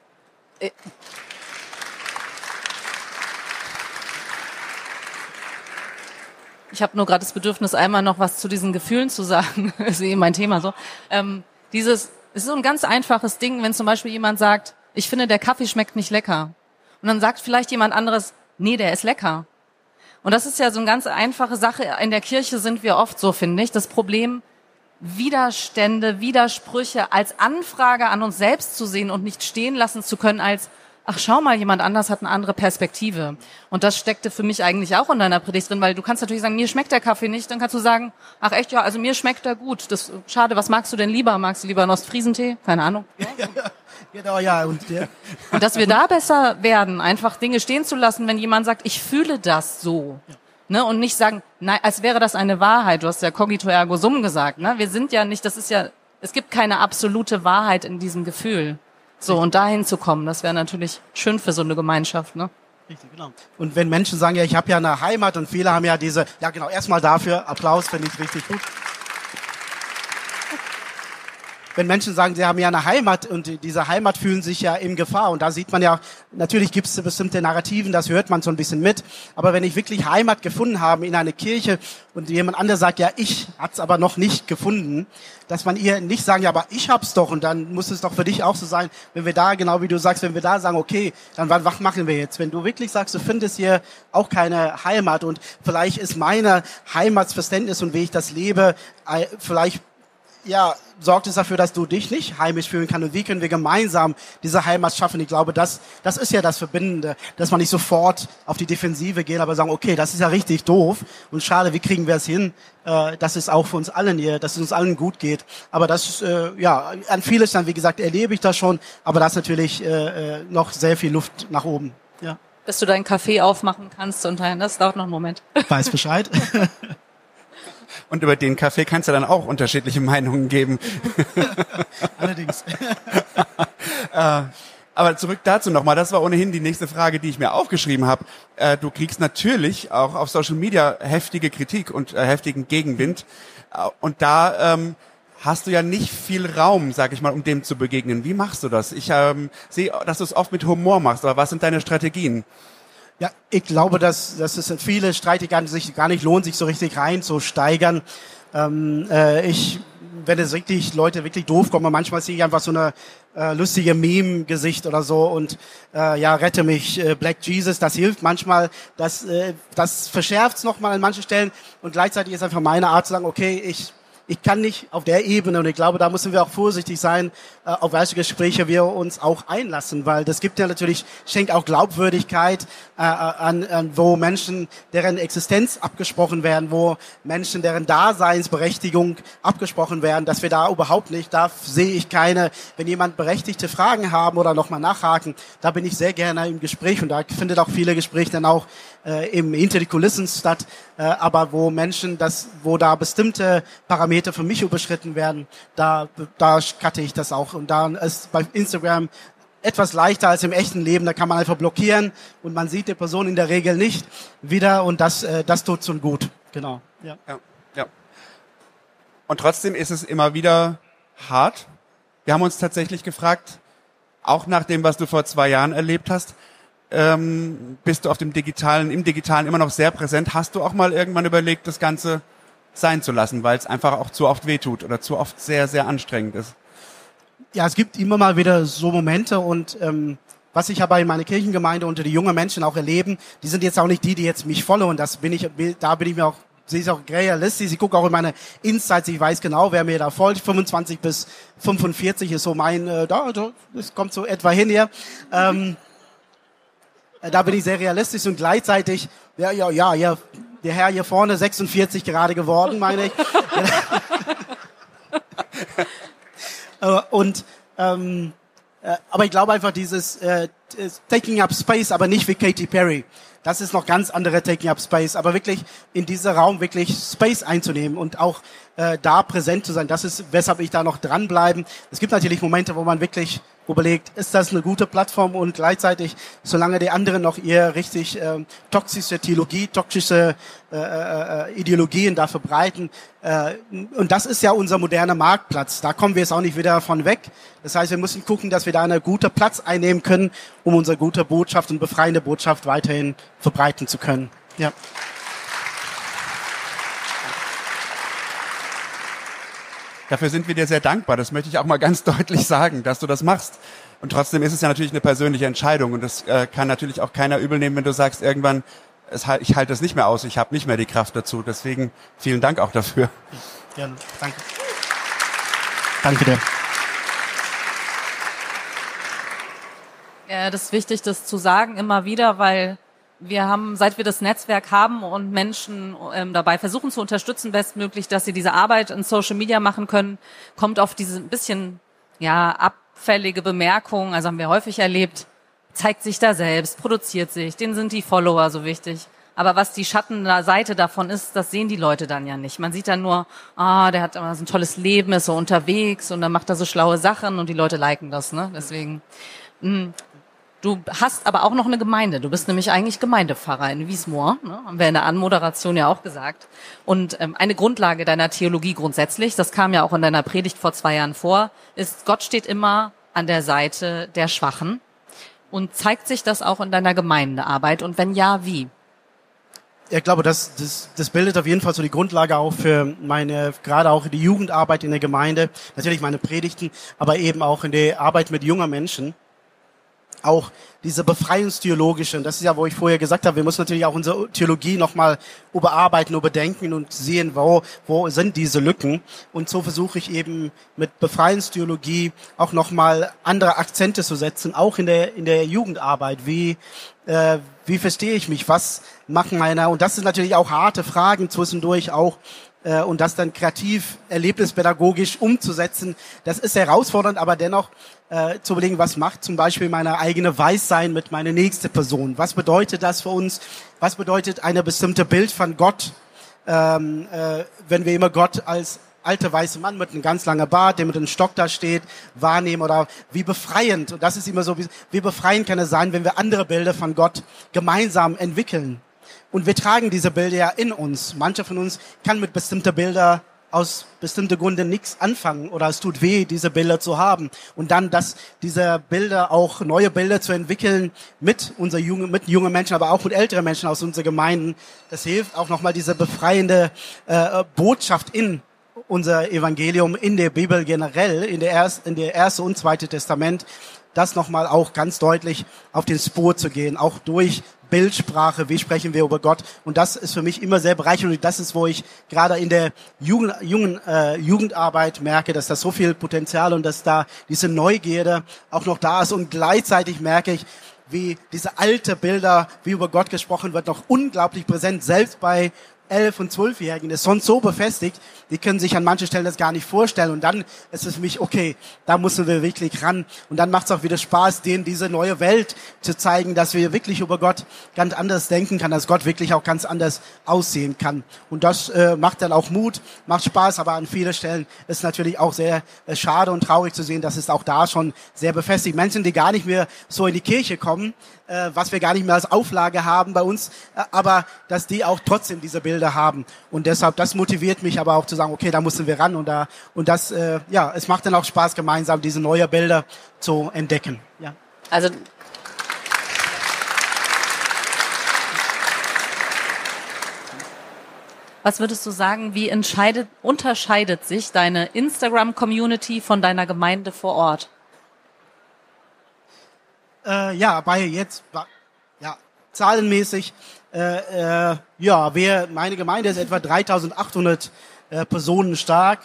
Ich habe nur gerade das Bedürfnis, einmal noch was zu diesen Gefühlen zu sagen. Das ist eben mein Thema so. Ähm, dieses, es ist so ein ganz einfaches Ding, wenn zum Beispiel jemand sagt, ich finde, der Kaffee schmeckt nicht lecker. Und dann sagt vielleicht jemand anderes, nee, der ist lecker. Und das ist ja so eine ganz einfache Sache. In der Kirche sind wir oft so, finde ich. Das Problem, Widerstände, Widersprüche als Anfrage an uns selbst zu sehen und nicht stehen lassen zu können als, ach schau mal, jemand anders hat eine andere Perspektive. Und das steckte für mich eigentlich auch in deiner Predigt drin, weil du kannst natürlich sagen, mir schmeckt der Kaffee nicht, dann kannst du sagen, ach echt, ja, also mir schmeckt er gut. Das schade, was magst du denn lieber? Magst du lieber einen Ostfriesentee? Keine Ahnung. Genau, ja. Und, ja. Und dass wir da besser werden, einfach Dinge stehen zu lassen, wenn jemand sagt, ich fühle das so. Ja. Ne, und nicht sagen, nein, als wäre das eine Wahrheit. Du hast ja cogito ergo sum gesagt. Ne? Wir sind ja nicht, das ist ja, es gibt keine absolute Wahrheit in diesem Gefühl. So, und dahin zu kommen, das wäre natürlich schön für so eine Gemeinschaft. Ne? Richtig, genau. Und wenn Menschen sagen, ja, ich habe ja eine Heimat und viele haben ja diese, ja genau, erstmal dafür, Applaus, finde ich richtig gut. Wenn Menschen sagen, sie haben ja eine Heimat und diese Heimat fühlen sich ja in Gefahr und da sieht man ja, natürlich gibt es bestimmte Narrativen, das hört man so ein bisschen mit, aber wenn ich wirklich Heimat gefunden habe in einer Kirche und jemand anderes sagt, ja, ich hat's aber noch nicht gefunden, dass man ihr nicht sagen, ja, aber ich hab's doch und dann muss es doch für dich auch so sein, wenn wir da, genau wie du sagst, wenn wir da sagen, okay, dann was machen wir jetzt? Wenn du wirklich sagst, du findest hier auch keine Heimat und vielleicht ist meine Heimatsverständnis und wie ich das lebe, vielleicht ja, sorgt es dafür, dass du dich nicht heimisch fühlen kannst? Und wie können wir gemeinsam diese Heimat schaffen? Ich glaube, das, das ist ja das Verbindende, dass man nicht sofort auf die Defensive geht, aber sagen, okay, das ist ja richtig doof und schade, wie kriegen wir es hin, äh, dass es auch für uns allen hier, dass es uns allen gut geht. Aber das, äh, ja, an vieles dann, wie gesagt, erlebe ich das schon, aber da ist natürlich äh, noch sehr viel Luft nach oben. Ja. Bis du deinen Kaffee aufmachen kannst und dann, das dauert noch einen Moment. Weiß Bescheid. Und über den Kaffee kannst du dann auch unterschiedliche Meinungen geben. Allerdings. äh, aber zurück dazu nochmal, das war ohnehin die nächste Frage, die ich mir aufgeschrieben habe. Äh, du kriegst natürlich auch auf Social Media heftige Kritik und äh, heftigen Gegenwind. Äh, und da ähm, hast du ja nicht viel Raum, sag ich mal, um dem zu begegnen. Wie machst du das? Ich ähm, sehe, dass du es oft mit Humor machst, aber was sind deine Strategien? Ja, ich glaube, dass, dass es viele Streitigkeiten sich gar nicht lohnt, sich so richtig rein zu steigern. Ähm, äh, ich, wenn es wirklich Leute wirklich doof kommen, manchmal sehe ich einfach so eine äh, lustige Meme-Gesicht oder so und äh, ja, rette mich, äh, Black Jesus, das hilft manchmal, das, äh, das verschärft es nochmal an manchen Stellen und gleichzeitig ist einfach meine Art zu sagen, okay, ich Ich kann nicht auf der Ebene, und ich glaube, da müssen wir auch vorsichtig sein, äh, auf welche Gespräche wir uns auch einlassen, weil das gibt ja natürlich, schenkt auch Glaubwürdigkeit äh, an, an, wo Menschen, deren Existenz abgesprochen werden, wo Menschen, deren Daseinsberechtigung abgesprochen werden, dass wir da überhaupt nicht, da sehe ich keine, wenn jemand berechtigte Fragen haben oder nochmal nachhaken, da bin ich sehr gerne im Gespräch und da findet auch viele Gespräche dann auch äh, im hinter die Kulissen statt, äh, aber wo Menschen, das, wo da bestimmte Parameter für mich überschritten werden, da, da cutte ich das auch. Und da ist bei Instagram etwas leichter als im echten Leben. Da kann man einfach blockieren und man sieht die Person in der Regel nicht wieder und das, äh, das tut schon gut. Genau. Ja. Ja, ja. Und trotzdem ist es immer wieder hart. Wir haben uns tatsächlich gefragt, auch nach dem, was du vor zwei Jahren erlebt hast, ähm, bist du auf dem Digitalen, im Digitalen immer noch sehr präsent. Hast du auch mal irgendwann überlegt, das Ganze sein zu lassen, weil es einfach auch zu oft wehtut oder zu oft sehr, sehr anstrengend ist? Ja, es gibt immer mal wieder so Momente und ähm, was ich aber in meiner Kirchengemeinde unter die jungen Menschen auch erleben, die sind jetzt auch nicht die, die jetzt mich folgen und das bin ich, da bin ich mir auch, sehe ich auch realistisch, ich gucke auch in meine Insights, ich weiß genau, wer mir da folgt, fünfundzwanzig bis fünfundvierzig ist so mein, äh, da, da, das kommt so etwa hin hier. Ähm, da bin ich sehr realistisch und gleichzeitig, ja, ja, ja, ja, der Herr hier vorne, sechsundvierzig gerade geworden, meine ich. und ähm, äh, aber ich glaube einfach dieses äh, Taking Up Space, aber nicht wie Katy Perry. Das ist noch ganz andere Taking Up Space, aber wirklich in diesem Raum wirklich Space einzunehmen und auch äh, da präsent zu sein. Das ist, weshalb ich da noch dranbleiben. Es gibt natürlich Momente, wo man wirklich überlegt, ist das eine gute Plattform und gleichzeitig, solange die anderen noch ihr richtig äh, toxische Theologie, toxische äh, äh, Ideologien da verbreiten. Äh, und das ist ja unser moderner Marktplatz. Da kommen wir jetzt auch nicht wieder von weg. Das heißt, wir müssen gucken, dass wir da einen guten Platz einnehmen können, um unsere gute Botschaft und befreiende Botschaft weiterhin verbreiten zu können. Ja. Dafür sind wir dir sehr dankbar. Das möchte ich auch mal ganz deutlich sagen, dass du das machst. Und trotzdem ist es ja natürlich eine persönliche Entscheidung. Und das äh, kann natürlich auch keiner übel nehmen, wenn du sagst, irgendwann, es, ich halte das nicht mehr aus, ich habe nicht mehr die Kraft dazu. Deswegen vielen Dank auch dafür. Gerne, danke. Danke dir. Ja, das ist wichtig, das zu sagen immer wieder, weil wir haben, seit wir das Netzwerk haben und Menschen ähm, dabei versuchen zu unterstützen, bestmöglich, dass sie diese Arbeit in Social Media machen können, kommt auf diese ein bisschen ja abfällige Bemerkung, also haben wir häufig erlebt, zeigt sich da selbst, produziert sich, denen sind die Follower so wichtig. Aber was die Schattenseite davon ist, das sehen die Leute dann ja nicht. Man sieht dann nur, ah, der hat immer so ein tolles Leben, ist so unterwegs und dann macht er so schlaue Sachen und die Leute liken das, ne? Deswegen. Mh. Du hast aber auch noch eine Gemeinde. Du bist nämlich eigentlich Gemeindepfarrer in Wiesmoor, ne? Haben wir in der Anmoderation ja auch gesagt. Und ähm, eine Grundlage deiner Theologie grundsätzlich, das kam ja auch in deiner Predigt vor zwei Jahren vor, ist, Gott steht immer an der Seite der Schwachen. Und zeigt sich das auch in deiner Gemeindearbeit? Und wenn ja, wie? Ja, ich glaube, das, das, das bildet auf jeden Fall so die Grundlage auch für meine, gerade auch die Jugendarbeit in der Gemeinde. Natürlich meine Predigten, aber eben auch in der Arbeit mit jungen Menschen. auch diese befreiungstheologische, und das ist ja, wo ich vorher gesagt habe, wir müssen natürlich auch unsere Theologie nochmal überarbeiten, überdenken und sehen, wo, wo sind diese Lücken. Und so versuche ich eben mit Befreiungstheologie auch nochmal andere Akzente zu setzen, auch in der, in der Jugendarbeit. Wie, äh, wie verstehe ich mich? Was machen meine, und das sind natürlich auch harte Fragen zwischendurch auch, äh, und das dann kreativ, erlebnispädagogisch umzusetzen, das ist herausfordernd, aber dennoch Äh, zu überlegen, was macht zum Beispiel meine eigene Weißsein mit meiner nächsten Person? Was bedeutet das für uns? Was bedeutet eine bestimmte Bild von Gott, ähm, äh, wenn wir immer Gott als alter weißer Mann mit einem ganz langen Bart, der mit einem Stock da steht, wahrnehmen, oder wie befreiend, und das ist immer so, wie, wie befreiend kann es sein, wenn wir andere Bilder von Gott gemeinsam entwickeln. Und wir tragen diese Bilder ja in uns. Manche von uns kann mit bestimmten Bildern aus bestimmten Gründen nichts anfangen, oder es tut weh, diese Bilder zu haben. Und dann, dass diese Bilder auch neue Bilder zu entwickeln mit unser junge, mit jungen Menschen, aber auch mit älteren Menschen aus unseren Gemeinden, das hilft auch nochmal diese befreiende äh, Botschaft in unser Evangelium, in der Bibel generell, in der erste, in der erste und zweite Testament, das nochmal auch ganz deutlich auf den Spur zu gehen, auch durch Bildsprache, wie sprechen wir über Gott, und das ist für mich immer sehr bereichernd, und das ist, wo ich gerade in der Jugend, Jugend, äh, Jugendarbeit merke, dass da so viel Potenzial und dass da diese Neugierde auch noch da ist, und gleichzeitig merke ich, wie diese alte Bilder, wie über Gott gesprochen wird, noch unglaublich präsent, selbst bei elf- und zwölfjährigen, ist sonst so befestigt, die können sich an manchen Stellen das gar nicht vorstellen, und dann ist es für mich, okay, da müssen wir wirklich ran, und dann macht es auch wieder Spaß, denen diese neue Welt zu zeigen, dass wir wirklich über Gott ganz anders denken kann, dass Gott wirklich auch ganz anders aussehen kann, und das äh, macht dann auch Mut, macht Spaß, aber an vielen Stellen ist natürlich auch sehr äh, schade und traurig zu sehen, dass es auch da schon sehr befestigt. Menschen, die gar nicht mehr so in die Kirche kommen, äh, was wir gar nicht mehr als Auflage haben bei uns, äh, aber dass die auch trotzdem diese Bilder haben, und deshalb, das motiviert mich aber auch zu sagen, okay, da müssen wir ran, und da, und das, äh, ja, es macht dann auch Spaß, gemeinsam diese neuen Bilder zu entdecken. Ja. Also was würdest du sagen, wie entscheidet, unterscheidet sich deine Instagram-Community von deiner Gemeinde vor Ort? Äh, ja, bei jetzt, ja, zahlenmäßig, äh, äh, ja, wir, meine Gemeinde ist etwa dreitausendachthundert äh, Personen stark.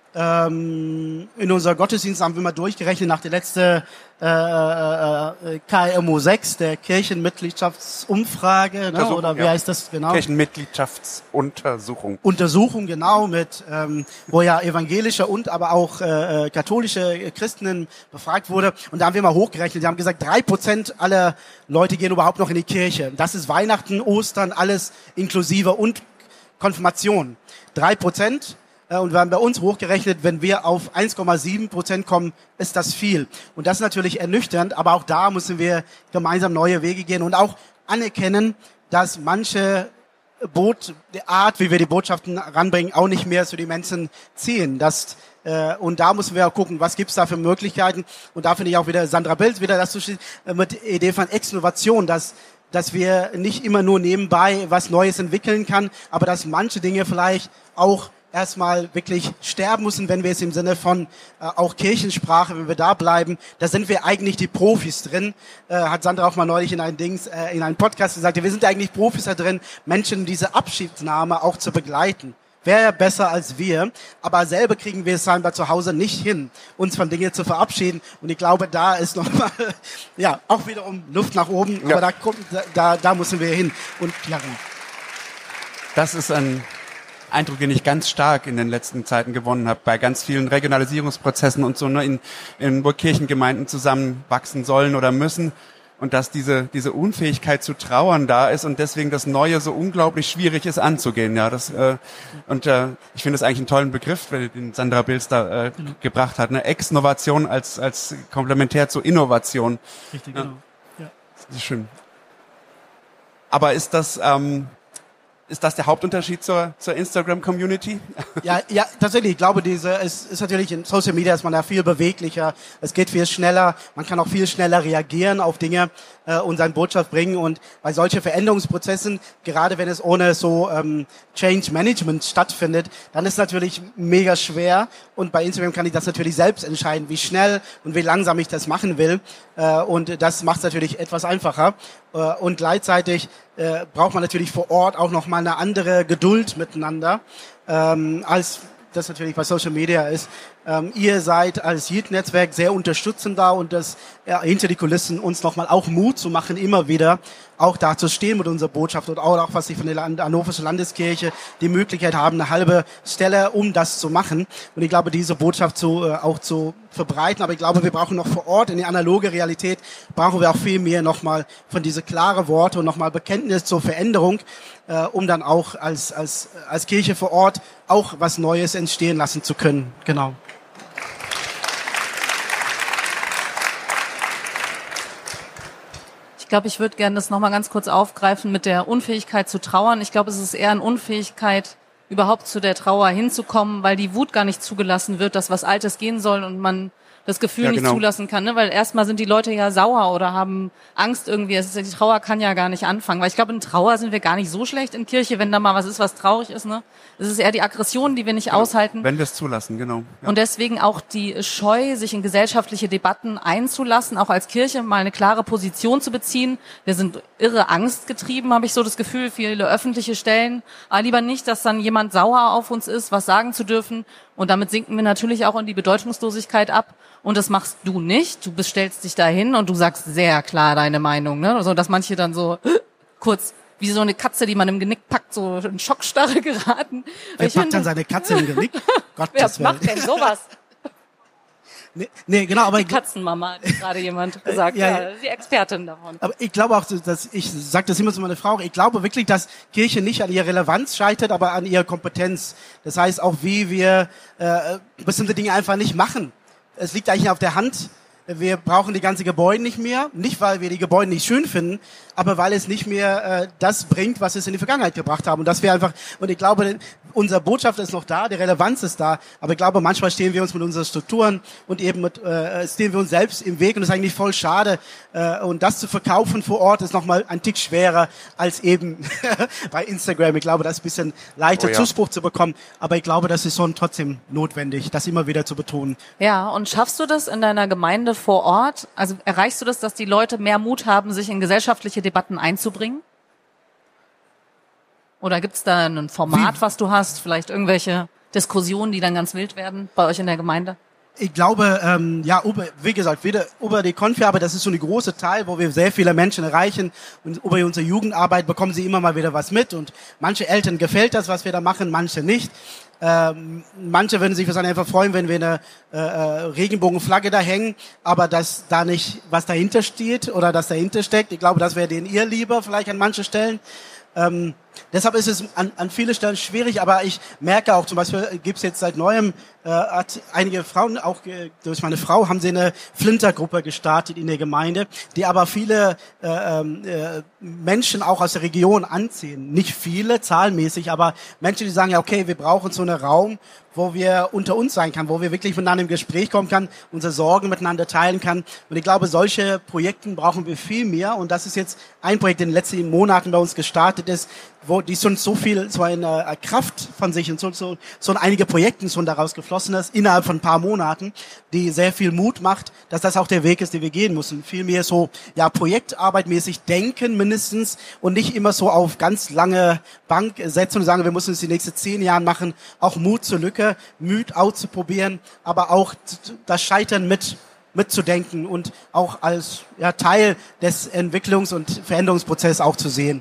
Ähm, in unser Gottesdienst haben wir mal durchgerechnet nach der letzten äh, äh, K M O sechs, der Kirchenmitgliedschaftsumfrage, ne? Oder wie ja. heißt das genau? Kirchenmitgliedschaftsuntersuchung. Untersuchung, genau, mit ähm, wo ja evangelische und aber auch äh, katholische Christen befragt wurde. Und da haben wir mal hochgerechnet, die haben gesagt, drei Prozent aller Leute gehen überhaupt noch in die Kirche. Das ist Weihnachten, Ostern, alles inklusive und Konfirmation. Drei Prozent. Und wir haben bei uns hochgerechnet, wenn wir auf eins Komma sieben Prozent kommen, ist das viel. Und das ist natürlich ernüchternd, aber auch da müssen wir gemeinsam neue Wege gehen und auch anerkennen, dass manche Boot, die Art, wie wir die Botschaften ranbringen, auch nicht mehr zu den Menschen ziehen. Das, äh, und da müssen wir auch gucken, was gibt's da für Möglichkeiten. Und da finde ich auch wieder Sandra Bilz wieder das äh, mit der Idee von Exnovation, dass dass wir nicht immer nur nebenbei was Neues entwickeln kann, aber dass manche Dinge vielleicht auch erstmal wirklich sterben müssen, wenn wir es im Sinne von äh, auch Kirchensprache, wenn wir da bleiben, da sind wir eigentlich die Profis drin. Äh, hat Sandra auch mal neulich in einem Dings, äh, in einem Podcast gesagt, wir sind eigentlich Profis da drin, Menschen diese Abschiedsnahme auch zu begleiten. Wäre besser als wir, aber selber kriegen wir es scheinbar zu Hause nicht hin, uns von Dingen zu verabschieden. Und ich glaube, da ist nochmal, ja, auch wiederum Luft nach oben, ja. Aber da kommt, da, da müssen wir hin. Und ja. Das ist ein Eindruck, den ich ganz stark in den letzten Zeiten gewonnen habe, bei ganz vielen Regionalisierungsprozessen und so, ne, in, in wo Kirchengemeinden zusammenwachsen sollen oder müssen. Und dass diese diese Unfähigkeit zu trauern da ist und deswegen das Neue so unglaublich schwierig ist anzugehen. Ja, das äh, und äh, ich finde das eigentlich einen tollen Begriff, den Sandra Bilz da äh, genau. gebracht hat. Eine Exnovation als als komplementär zur Innovation. Richtig, ja. genau. Ja. Das ist schön. Aber ist das ähm, Ist das der Hauptunterschied zur, zur Instagram-Community? Ja, ja, tatsächlich. Ich glaube, diese, es ist natürlich in Social Media ist man da viel beweglicher. Es geht viel schneller. Man kann auch viel schneller reagieren auf Dinge äh, und seine Botschaft bringen. Und bei solchen Veränderungsprozessen, gerade wenn es ohne so ähm, Change Management stattfindet, dann ist es natürlich mega schwer. Und bei Instagram kann ich das natürlich selbst entscheiden, wie schnell und wie langsam ich das machen will. Äh, und das macht es natürlich etwas einfacher. Äh, und gleichzeitig äh, braucht man natürlich vor Ort auch noch mal eine andere Geduld miteinander, ähm, als das natürlich bei Social Media ist. Ähm, ihr seid als Yield-Netzwerk sehr unterstützend da und das ja, hinter die Kulissen uns nochmal auch Mut zu machen, immer wieder auch da zu stehen mit unserer Botschaft und auch, auch was ich von der Land- Hannoverschen Landeskirche die Möglichkeit haben, eine halbe Stelle, um das zu machen. Und ich glaube, diese Botschaft zu, äh, auch zu verbreiten. Aber ich glaube, wir brauchen noch vor Ort in die analoge Realität, brauchen wir auch viel mehr nochmal von diese klare Worte und nochmal Bekenntnis zur Veränderung, äh, um dann auch als, als, als Kirche vor Ort auch was Neues entstehen lassen zu können. Genau. Ich glaube, ich würde gerne das nochmal ganz kurz aufgreifen mit der Unfähigkeit zu trauern. Ich glaube, es ist eher eine Unfähigkeit, überhaupt zu der Trauer hinzukommen, weil die Wut gar nicht zugelassen wird, dass was Altes gehen soll und man das Gefühl ja, nicht genau. zulassen kann, ne? Weil erstmal sind die Leute ja sauer oder haben Angst irgendwie. Es ist ja, die Trauer kann ja gar nicht anfangen, weil ich glaube, in Trauer sind wir gar nicht so schlecht in Kirche, wenn da mal was ist, was traurig ist, ne? Es ist eher die Aggression, die wir nicht genau. aushalten. Wenn wir es zulassen, genau. Ja. Und deswegen auch die Scheu, sich in gesellschaftliche Debatten einzulassen, auch als Kirche mal eine klare Position zu beziehen. Wir sind irre angstgetrieben, habe ich so das Gefühl, viele öffentliche Stellen. Aber lieber nicht, dass dann jemand sauer auf uns ist, was sagen zu dürfen. Und damit sinken wir natürlich auch in die Bedeutungslosigkeit ab. Und das machst du nicht. Du bestellst dich dahin und du sagst sehr klar deine Meinung, ne? So, dass manche dann so kurz wie so eine Katze, die man im Genick packt, so in Schockstarre geraten. Wer packt dann seine Katze im Genick? Gott, wer macht denn sowas? Nee, nee, genau, aber die Katzenmama, hat gerade jemand gesagt, ja, ja, die Expertin davon. Aber ich glaube auch, dass ich sage das immer zu meiner Frau, ich glaube wirklich, dass Kirche nicht an ihrer Relevanz scheitert, aber an ihrer Kompetenz. Das heißt auch, wie wir äh, bestimmte Dinge einfach nicht machen. Es liegt eigentlich auf der Hand. Wir brauchen die ganzen Gebäude nicht mehr, nicht weil wir die Gebäude nicht schön finden, aber weil es nicht mehr äh, das bringt, was es in die Vergangenheit gebracht haben. Und dass wir einfach, und ich glaube, unsere Botschaft ist noch da, die Relevanz ist da, aber ich glaube, manchmal stehen wir uns mit unseren Strukturen und eben mit, äh, stehen wir uns selbst im Weg und das ist eigentlich voll schade. Äh, und das zu verkaufen vor Ort ist nochmal ein Tick schwerer als eben bei Instagram. Ich glaube, das ist ein bisschen leichter, oh ja. Zuspruch zu bekommen, aber ich glaube, das ist schon trotzdem notwendig, das immer wieder zu betonen. Ja, und schaffst du das in deiner Gemeinde vor Ort? Also erreichst du das, dass die Leute mehr Mut haben, sich in gesellschaftliche Debatten einzubringen? Oder gibt's da ein Format, Wie? was du hast? Vielleicht irgendwelche Diskussionen, die dann ganz wild werden bei euch in der Gemeinde? Ich glaube, ähm, ja, über, wie gesagt, wieder über die Konfi-Arbeit, das ist so eine große Teil, wo wir sehr viele Menschen erreichen und über unsere Jugendarbeit bekommen sie immer mal wieder was mit und manche Eltern gefällt das, was wir da machen, manche nicht. Ähm, manche würden sich wahrscheinlich einfach freuen, wenn wir eine äh, Regenbogenflagge da hängen, aber dass da nicht was dahinter steht oder das dahinter steckt. Ich glaube, das wäre denen ihr lieber, vielleicht an manchen Stellen. Ähm, deshalb ist es an, an vielen Stellen schwierig, aber ich merke auch, zum Beispiel gibt es jetzt seit neuem, äh, hat einige Frauen, auch äh, durch meine Frau, haben sie eine Flintergruppe gestartet in der Gemeinde, die aber viele äh, äh, Menschen auch aus der Region anziehen. Nicht viele, zahlenmäßig, aber Menschen, die sagen, ja okay, wir brauchen so einen Raum, wo wir unter uns sein kann, wo wir wirklich miteinander im Gespräch kommen kann, unsere Sorgen miteinander teilen kann. Und ich glaube, solche Projekte brauchen wir viel mehr. Und das ist jetzt ein Projekt, in den letzten Monaten bei uns gestartet ist, wo die schon so viel, so eine Kraft von sich und so, so, so einige Projekte schon daraus geflossen ist, innerhalb von ein paar Monaten, die sehr viel Mut macht, dass das auch der Weg ist, den wir gehen müssen. Viel mehr so, ja, projektarbeitmäßig denken mindestens und nicht immer so auf ganz lange Bank setzen und sagen, wir müssen es die nächsten zehn Jahre machen. Auch Mut zur Lücke, Mut auszuprobieren, aber auch das Scheitern mit mitzudenken und auch als ja, Teil des Entwicklungs- und Veränderungsprozesses auch zu sehen.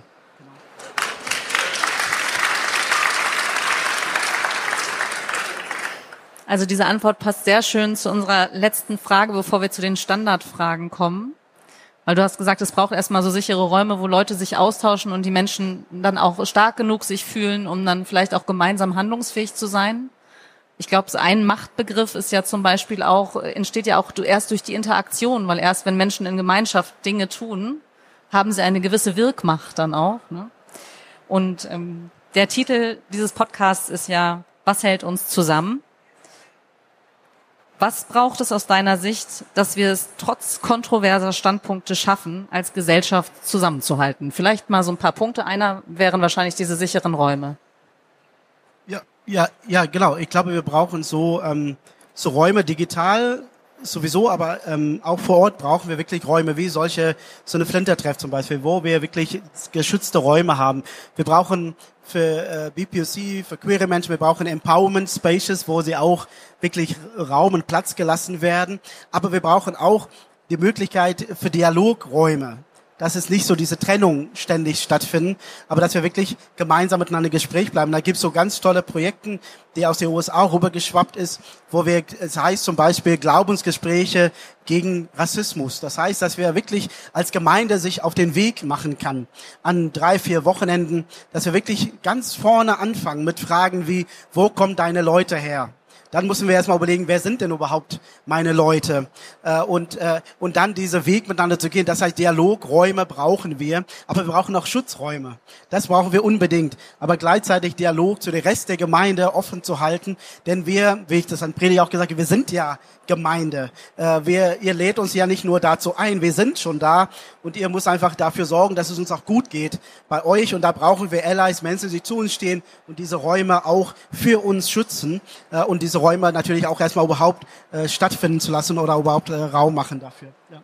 Also diese Antwort passt sehr schön zu unserer letzten Frage, bevor wir zu den Standardfragen kommen. Weil du hast gesagt, es braucht erstmal so sichere Räume, wo Leute sich austauschen und die Menschen dann auch stark genug sich fühlen, um dann vielleicht auch gemeinsam handlungsfähig zu sein. Ich glaube, ein Machtbegriff ist ja zum Beispiel auch, entsteht ja auch erst durch die Interaktion, weil erst wenn Menschen in Gemeinschaft Dinge tun, haben sie eine gewisse Wirkmacht dann auch. Ne? Und ähm, Der Titel dieses Podcasts ist ja, was hält uns zusammen? Was braucht es aus deiner Sicht, dass wir es trotz kontroverser Standpunkte schaffen, als Gesellschaft zusammenzuhalten? Vielleicht mal so ein paar Punkte. Einer wären wahrscheinlich diese sicheren Räume. Ja, ja, ja, genau. Ich glaube, wir brauchen so, ähm, so Räume digital sowieso, aber ähm, auch vor Ort brauchen wir wirklich Räume wie solche, so eine Flintertreff zum Beispiel, wo wir wirklich geschützte Räume haben. Wir brauchen für äh, B P O C, für queere Menschen, wir brauchen Empowerment Spaces, wo sie auch wirklich Raum und Platz gelassen werden. Aber wir brauchen auch die Möglichkeit für Dialogräume. Dass es nicht so diese Trennung ständig stattfinden, aber dass wir wirklich gemeinsam miteinander im Gespräch bleiben. Da gibt's so ganz tolle Projekte, die aus den U S A rübergeschwappt ist, wo wir, es heißt zum Beispiel Glaubensgespräche gegen Rassismus. Das heißt, dass wir wirklich als Gemeinde sich auf den Weg machen kann an drei, vier Wochenenden, dass wir wirklich ganz vorne anfangen mit Fragen wie, wo kommen deine Leute her? Dann müssen wir erstmal überlegen, wer sind denn überhaupt meine Leute? Äh, und, äh, und dann diese Weg miteinander zu gehen. Das heißt, Dialogräume brauchen wir, aber wir brauchen auch Schutzräume. Das brauchen wir unbedingt. Aber gleichzeitig Dialog zu der Rest der Gemeinde offen zu halten. Denn wir, wie ich das an Predigt auch gesagt habe, wir sind ja Gemeinde. Äh, wir, ihr lädt uns ja nicht nur dazu ein, wir sind schon da. Und ihr müsst einfach dafür sorgen, dass es uns auch gut geht bei euch. Und da brauchen wir Allies, Menschen, die zu uns stehen und diese Räume auch für uns schützen. Äh, und diese Räume natürlich auch erstmal überhaupt äh, stattfinden zu lassen oder überhaupt äh, Raum machen dafür. Ja.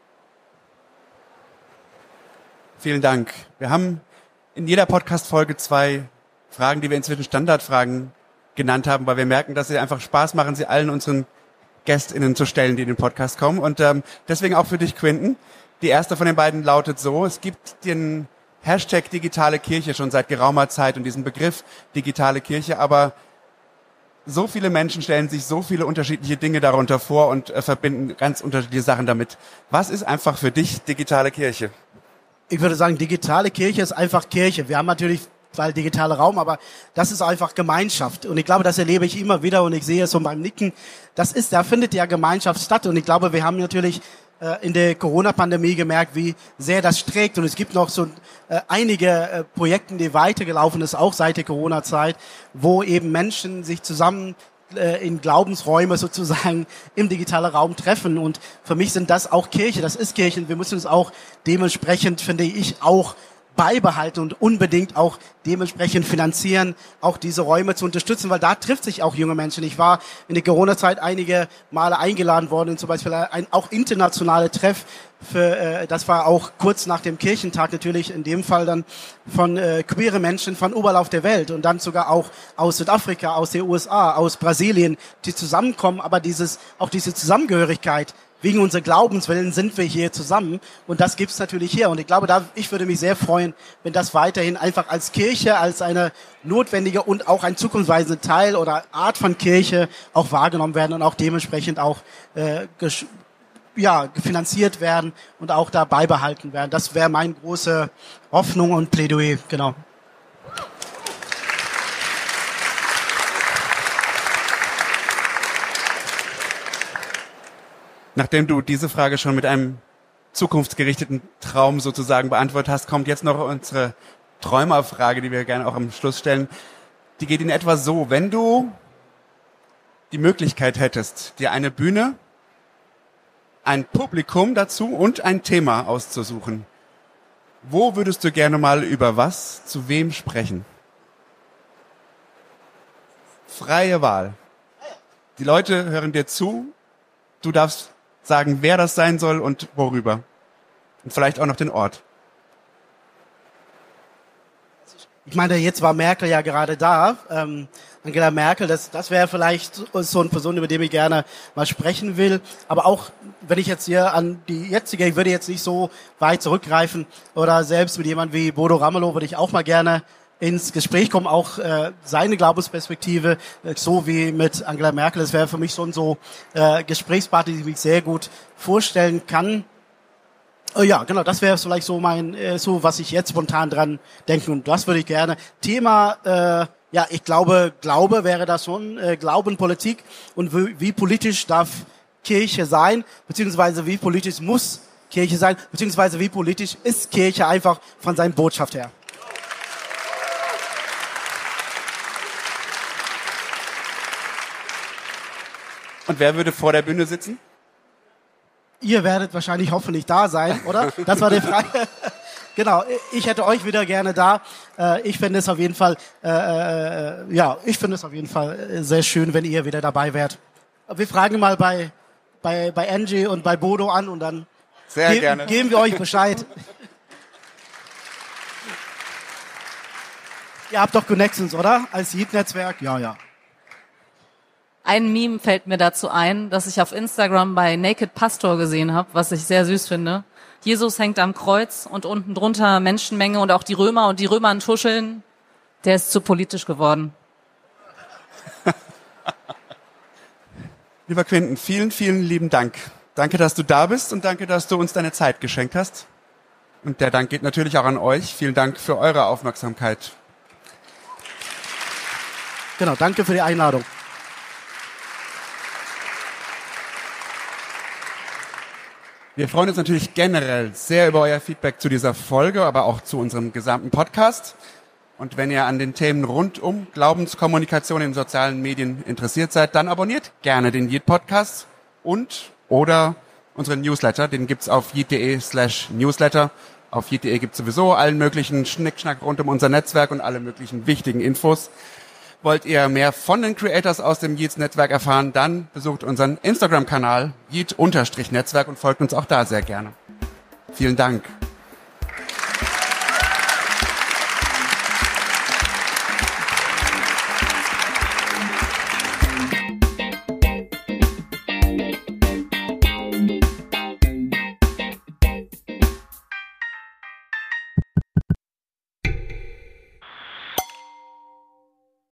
Vielen Dank. Wir haben in jeder Podcast-Folge zwei Fragen, die wir inzwischen Standardfragen genannt haben, weil wir merken, dass sie einfach Spaß machen, sie allen unseren GästInnen zu stellen, die in den Podcast kommen. Und ähm, deswegen auch für dich, Quinten. Die erste von den beiden lautet so: Es gibt den Hashtag digitale Kirche schon seit geraumer Zeit und diesen Begriff digitale Kirche, aber so viele Menschen stellen sich so viele unterschiedliche Dinge darunter vor und äh, verbinden ganz unterschiedliche Sachen damit. Was ist einfach für dich digitale Kirche? Ich würde sagen, digitale Kirche ist einfach Kirche. Wir haben natürlich weil digitaler Raum, aber das ist einfach Gemeinschaft. Und ich glaube, das erlebe ich immer wieder und ich sehe es so beim Nicken. Das ist, da findet ja Gemeinschaft statt. Und ich glaube, wir haben natürlich äh, in der Corona-Pandemie gemerkt, wie sehr das trägt. Und es gibt noch so äh, einige äh, Projekte, die weitergelaufen ist, auch seit der Corona-Zeit, wo eben Menschen sich zusammen äh, in Glaubensräume sozusagen im digitalen Raum treffen. Und für mich sind das auch Kirche. Das ist Kirche. Und wir müssen es auch dementsprechend, finde ich, auch beibehalten und unbedingt auch dementsprechend finanzieren, auch diese Räume zu unterstützen, weil da trifft sich auch junge Menschen. Ich war in der Corona-Zeit einige Male eingeladen worden, zum Beispiel ein auch internationale Treff für, äh, das war auch kurz nach dem Kirchentag natürlich, in dem Fall dann von äh, queere Menschen von überall auf der Welt und dann sogar auch aus Südafrika, aus den U S A, aus Brasilien, die zusammenkommen, aber dieses auch diese Zusammengehörigkeit. Wegen unserer Glaubenswillen sind wir hier zusammen und das gibt's natürlich hier. Und ich glaube, da ich würde mich sehr freuen, wenn das weiterhin einfach als Kirche, als eine notwendige und auch ein zukunftsweisende Teil oder Art von Kirche auch wahrgenommen werden und auch dementsprechend auch äh, ges- ja, finanziert werden und auch da beibehalten werden. Das wäre meine große Hoffnung und Plädoyer, genau. Nachdem du diese Frage schon mit einem zukunftsgerichteten Traum sozusagen beantwortet hast, kommt jetzt noch unsere Träumerfrage, die wir gerne auch am Schluss stellen. Die geht in etwa so: Wenn du die Möglichkeit hättest, dir eine Bühne, ein Publikum dazu und ein Thema auszusuchen, wo würdest du gerne mal über was, zu wem sprechen? Freie Wahl. Die Leute hören dir zu, du darfst sagen, wer das sein soll und worüber. Und vielleicht auch noch den Ort. Ich meine, jetzt war Merkel ja gerade da. Ähm, Angela Merkel, das, das wäre vielleicht so eine Person, über die ich gerne mal sprechen will. Aber auch, wenn ich jetzt hier an die jetzige, ich würde jetzt nicht so weit zurückgreifen, oder selbst mit jemandem wie Bodo Ramelow würde ich auch mal gerne ins Gespräch kommen, auch äh, seine Glaubensperspektive, äh, so wie mit Angela Merkel. Das wäre für mich schon so äh, Gesprächspartner, die ich mich sehr gut vorstellen kann. Äh, ja, genau, das wäre vielleicht so mein, äh, so was ich jetzt spontan dran denke und das würde ich gerne. Thema, äh, ja, ich glaube, Glaube wäre das schon, äh, Glauben, Politik und wie, wie politisch darf Kirche sein, beziehungsweise wie politisch muss Kirche sein, beziehungsweise wie politisch ist Kirche einfach von seiner Botschaft her. Und wer würde vor der Bühne sitzen? Ihr werdet wahrscheinlich hoffentlich da sein, oder? Das war die Frage. Genau, ich hätte euch wieder gerne da. Ich finde es auf jeden Fall, äh, äh, ja, ich finde es auf jeden Fall sehr schön, wenn ihr wieder dabei wärt. Wir fragen mal bei, bei, bei Angie und bei Bodo an und dann sehr ge- gerne. geben wir euch Bescheid. Ihr habt doch Connections, oder? Als Yeet-Netzwerk? Ja, ja. Ein Meme fällt mir dazu ein, das ich auf Instagram bei Naked Pastor gesehen habe, was ich sehr süß finde. Jesus hängt am Kreuz und unten drunter Menschenmenge und auch die Römer und die Römer tuscheln. Der ist zu politisch geworden. Lieber Quinten, vielen, vielen lieben Dank. Danke, dass du da bist und danke, dass du uns deine Zeit geschenkt hast. Und der Dank geht natürlich auch an euch. Vielen Dank für eure Aufmerksamkeit. Genau, danke für die Einladung. Wir freuen uns natürlich generell sehr über euer Feedback zu dieser Folge, aber auch zu unserem gesamten Podcast. Und wenn ihr an den Themen rund um Glaubenskommunikation in sozialen Medien interessiert seid, dann abonniert gerne den Yeet Podcast und oder unseren Newsletter. Den gibt's auf yeet.de slash newsletter. Auf yeet.de gibt's sowieso allen möglichen Schnickschnack rund um unser Netzwerk und alle möglichen wichtigen Infos. Wollt ihr mehr von den Creators aus dem Yeet-Netzwerk erfahren, dann besucht unseren Instagram-Kanal Yeet-Netzwerk und folgt uns auch da sehr gerne. Vielen Dank.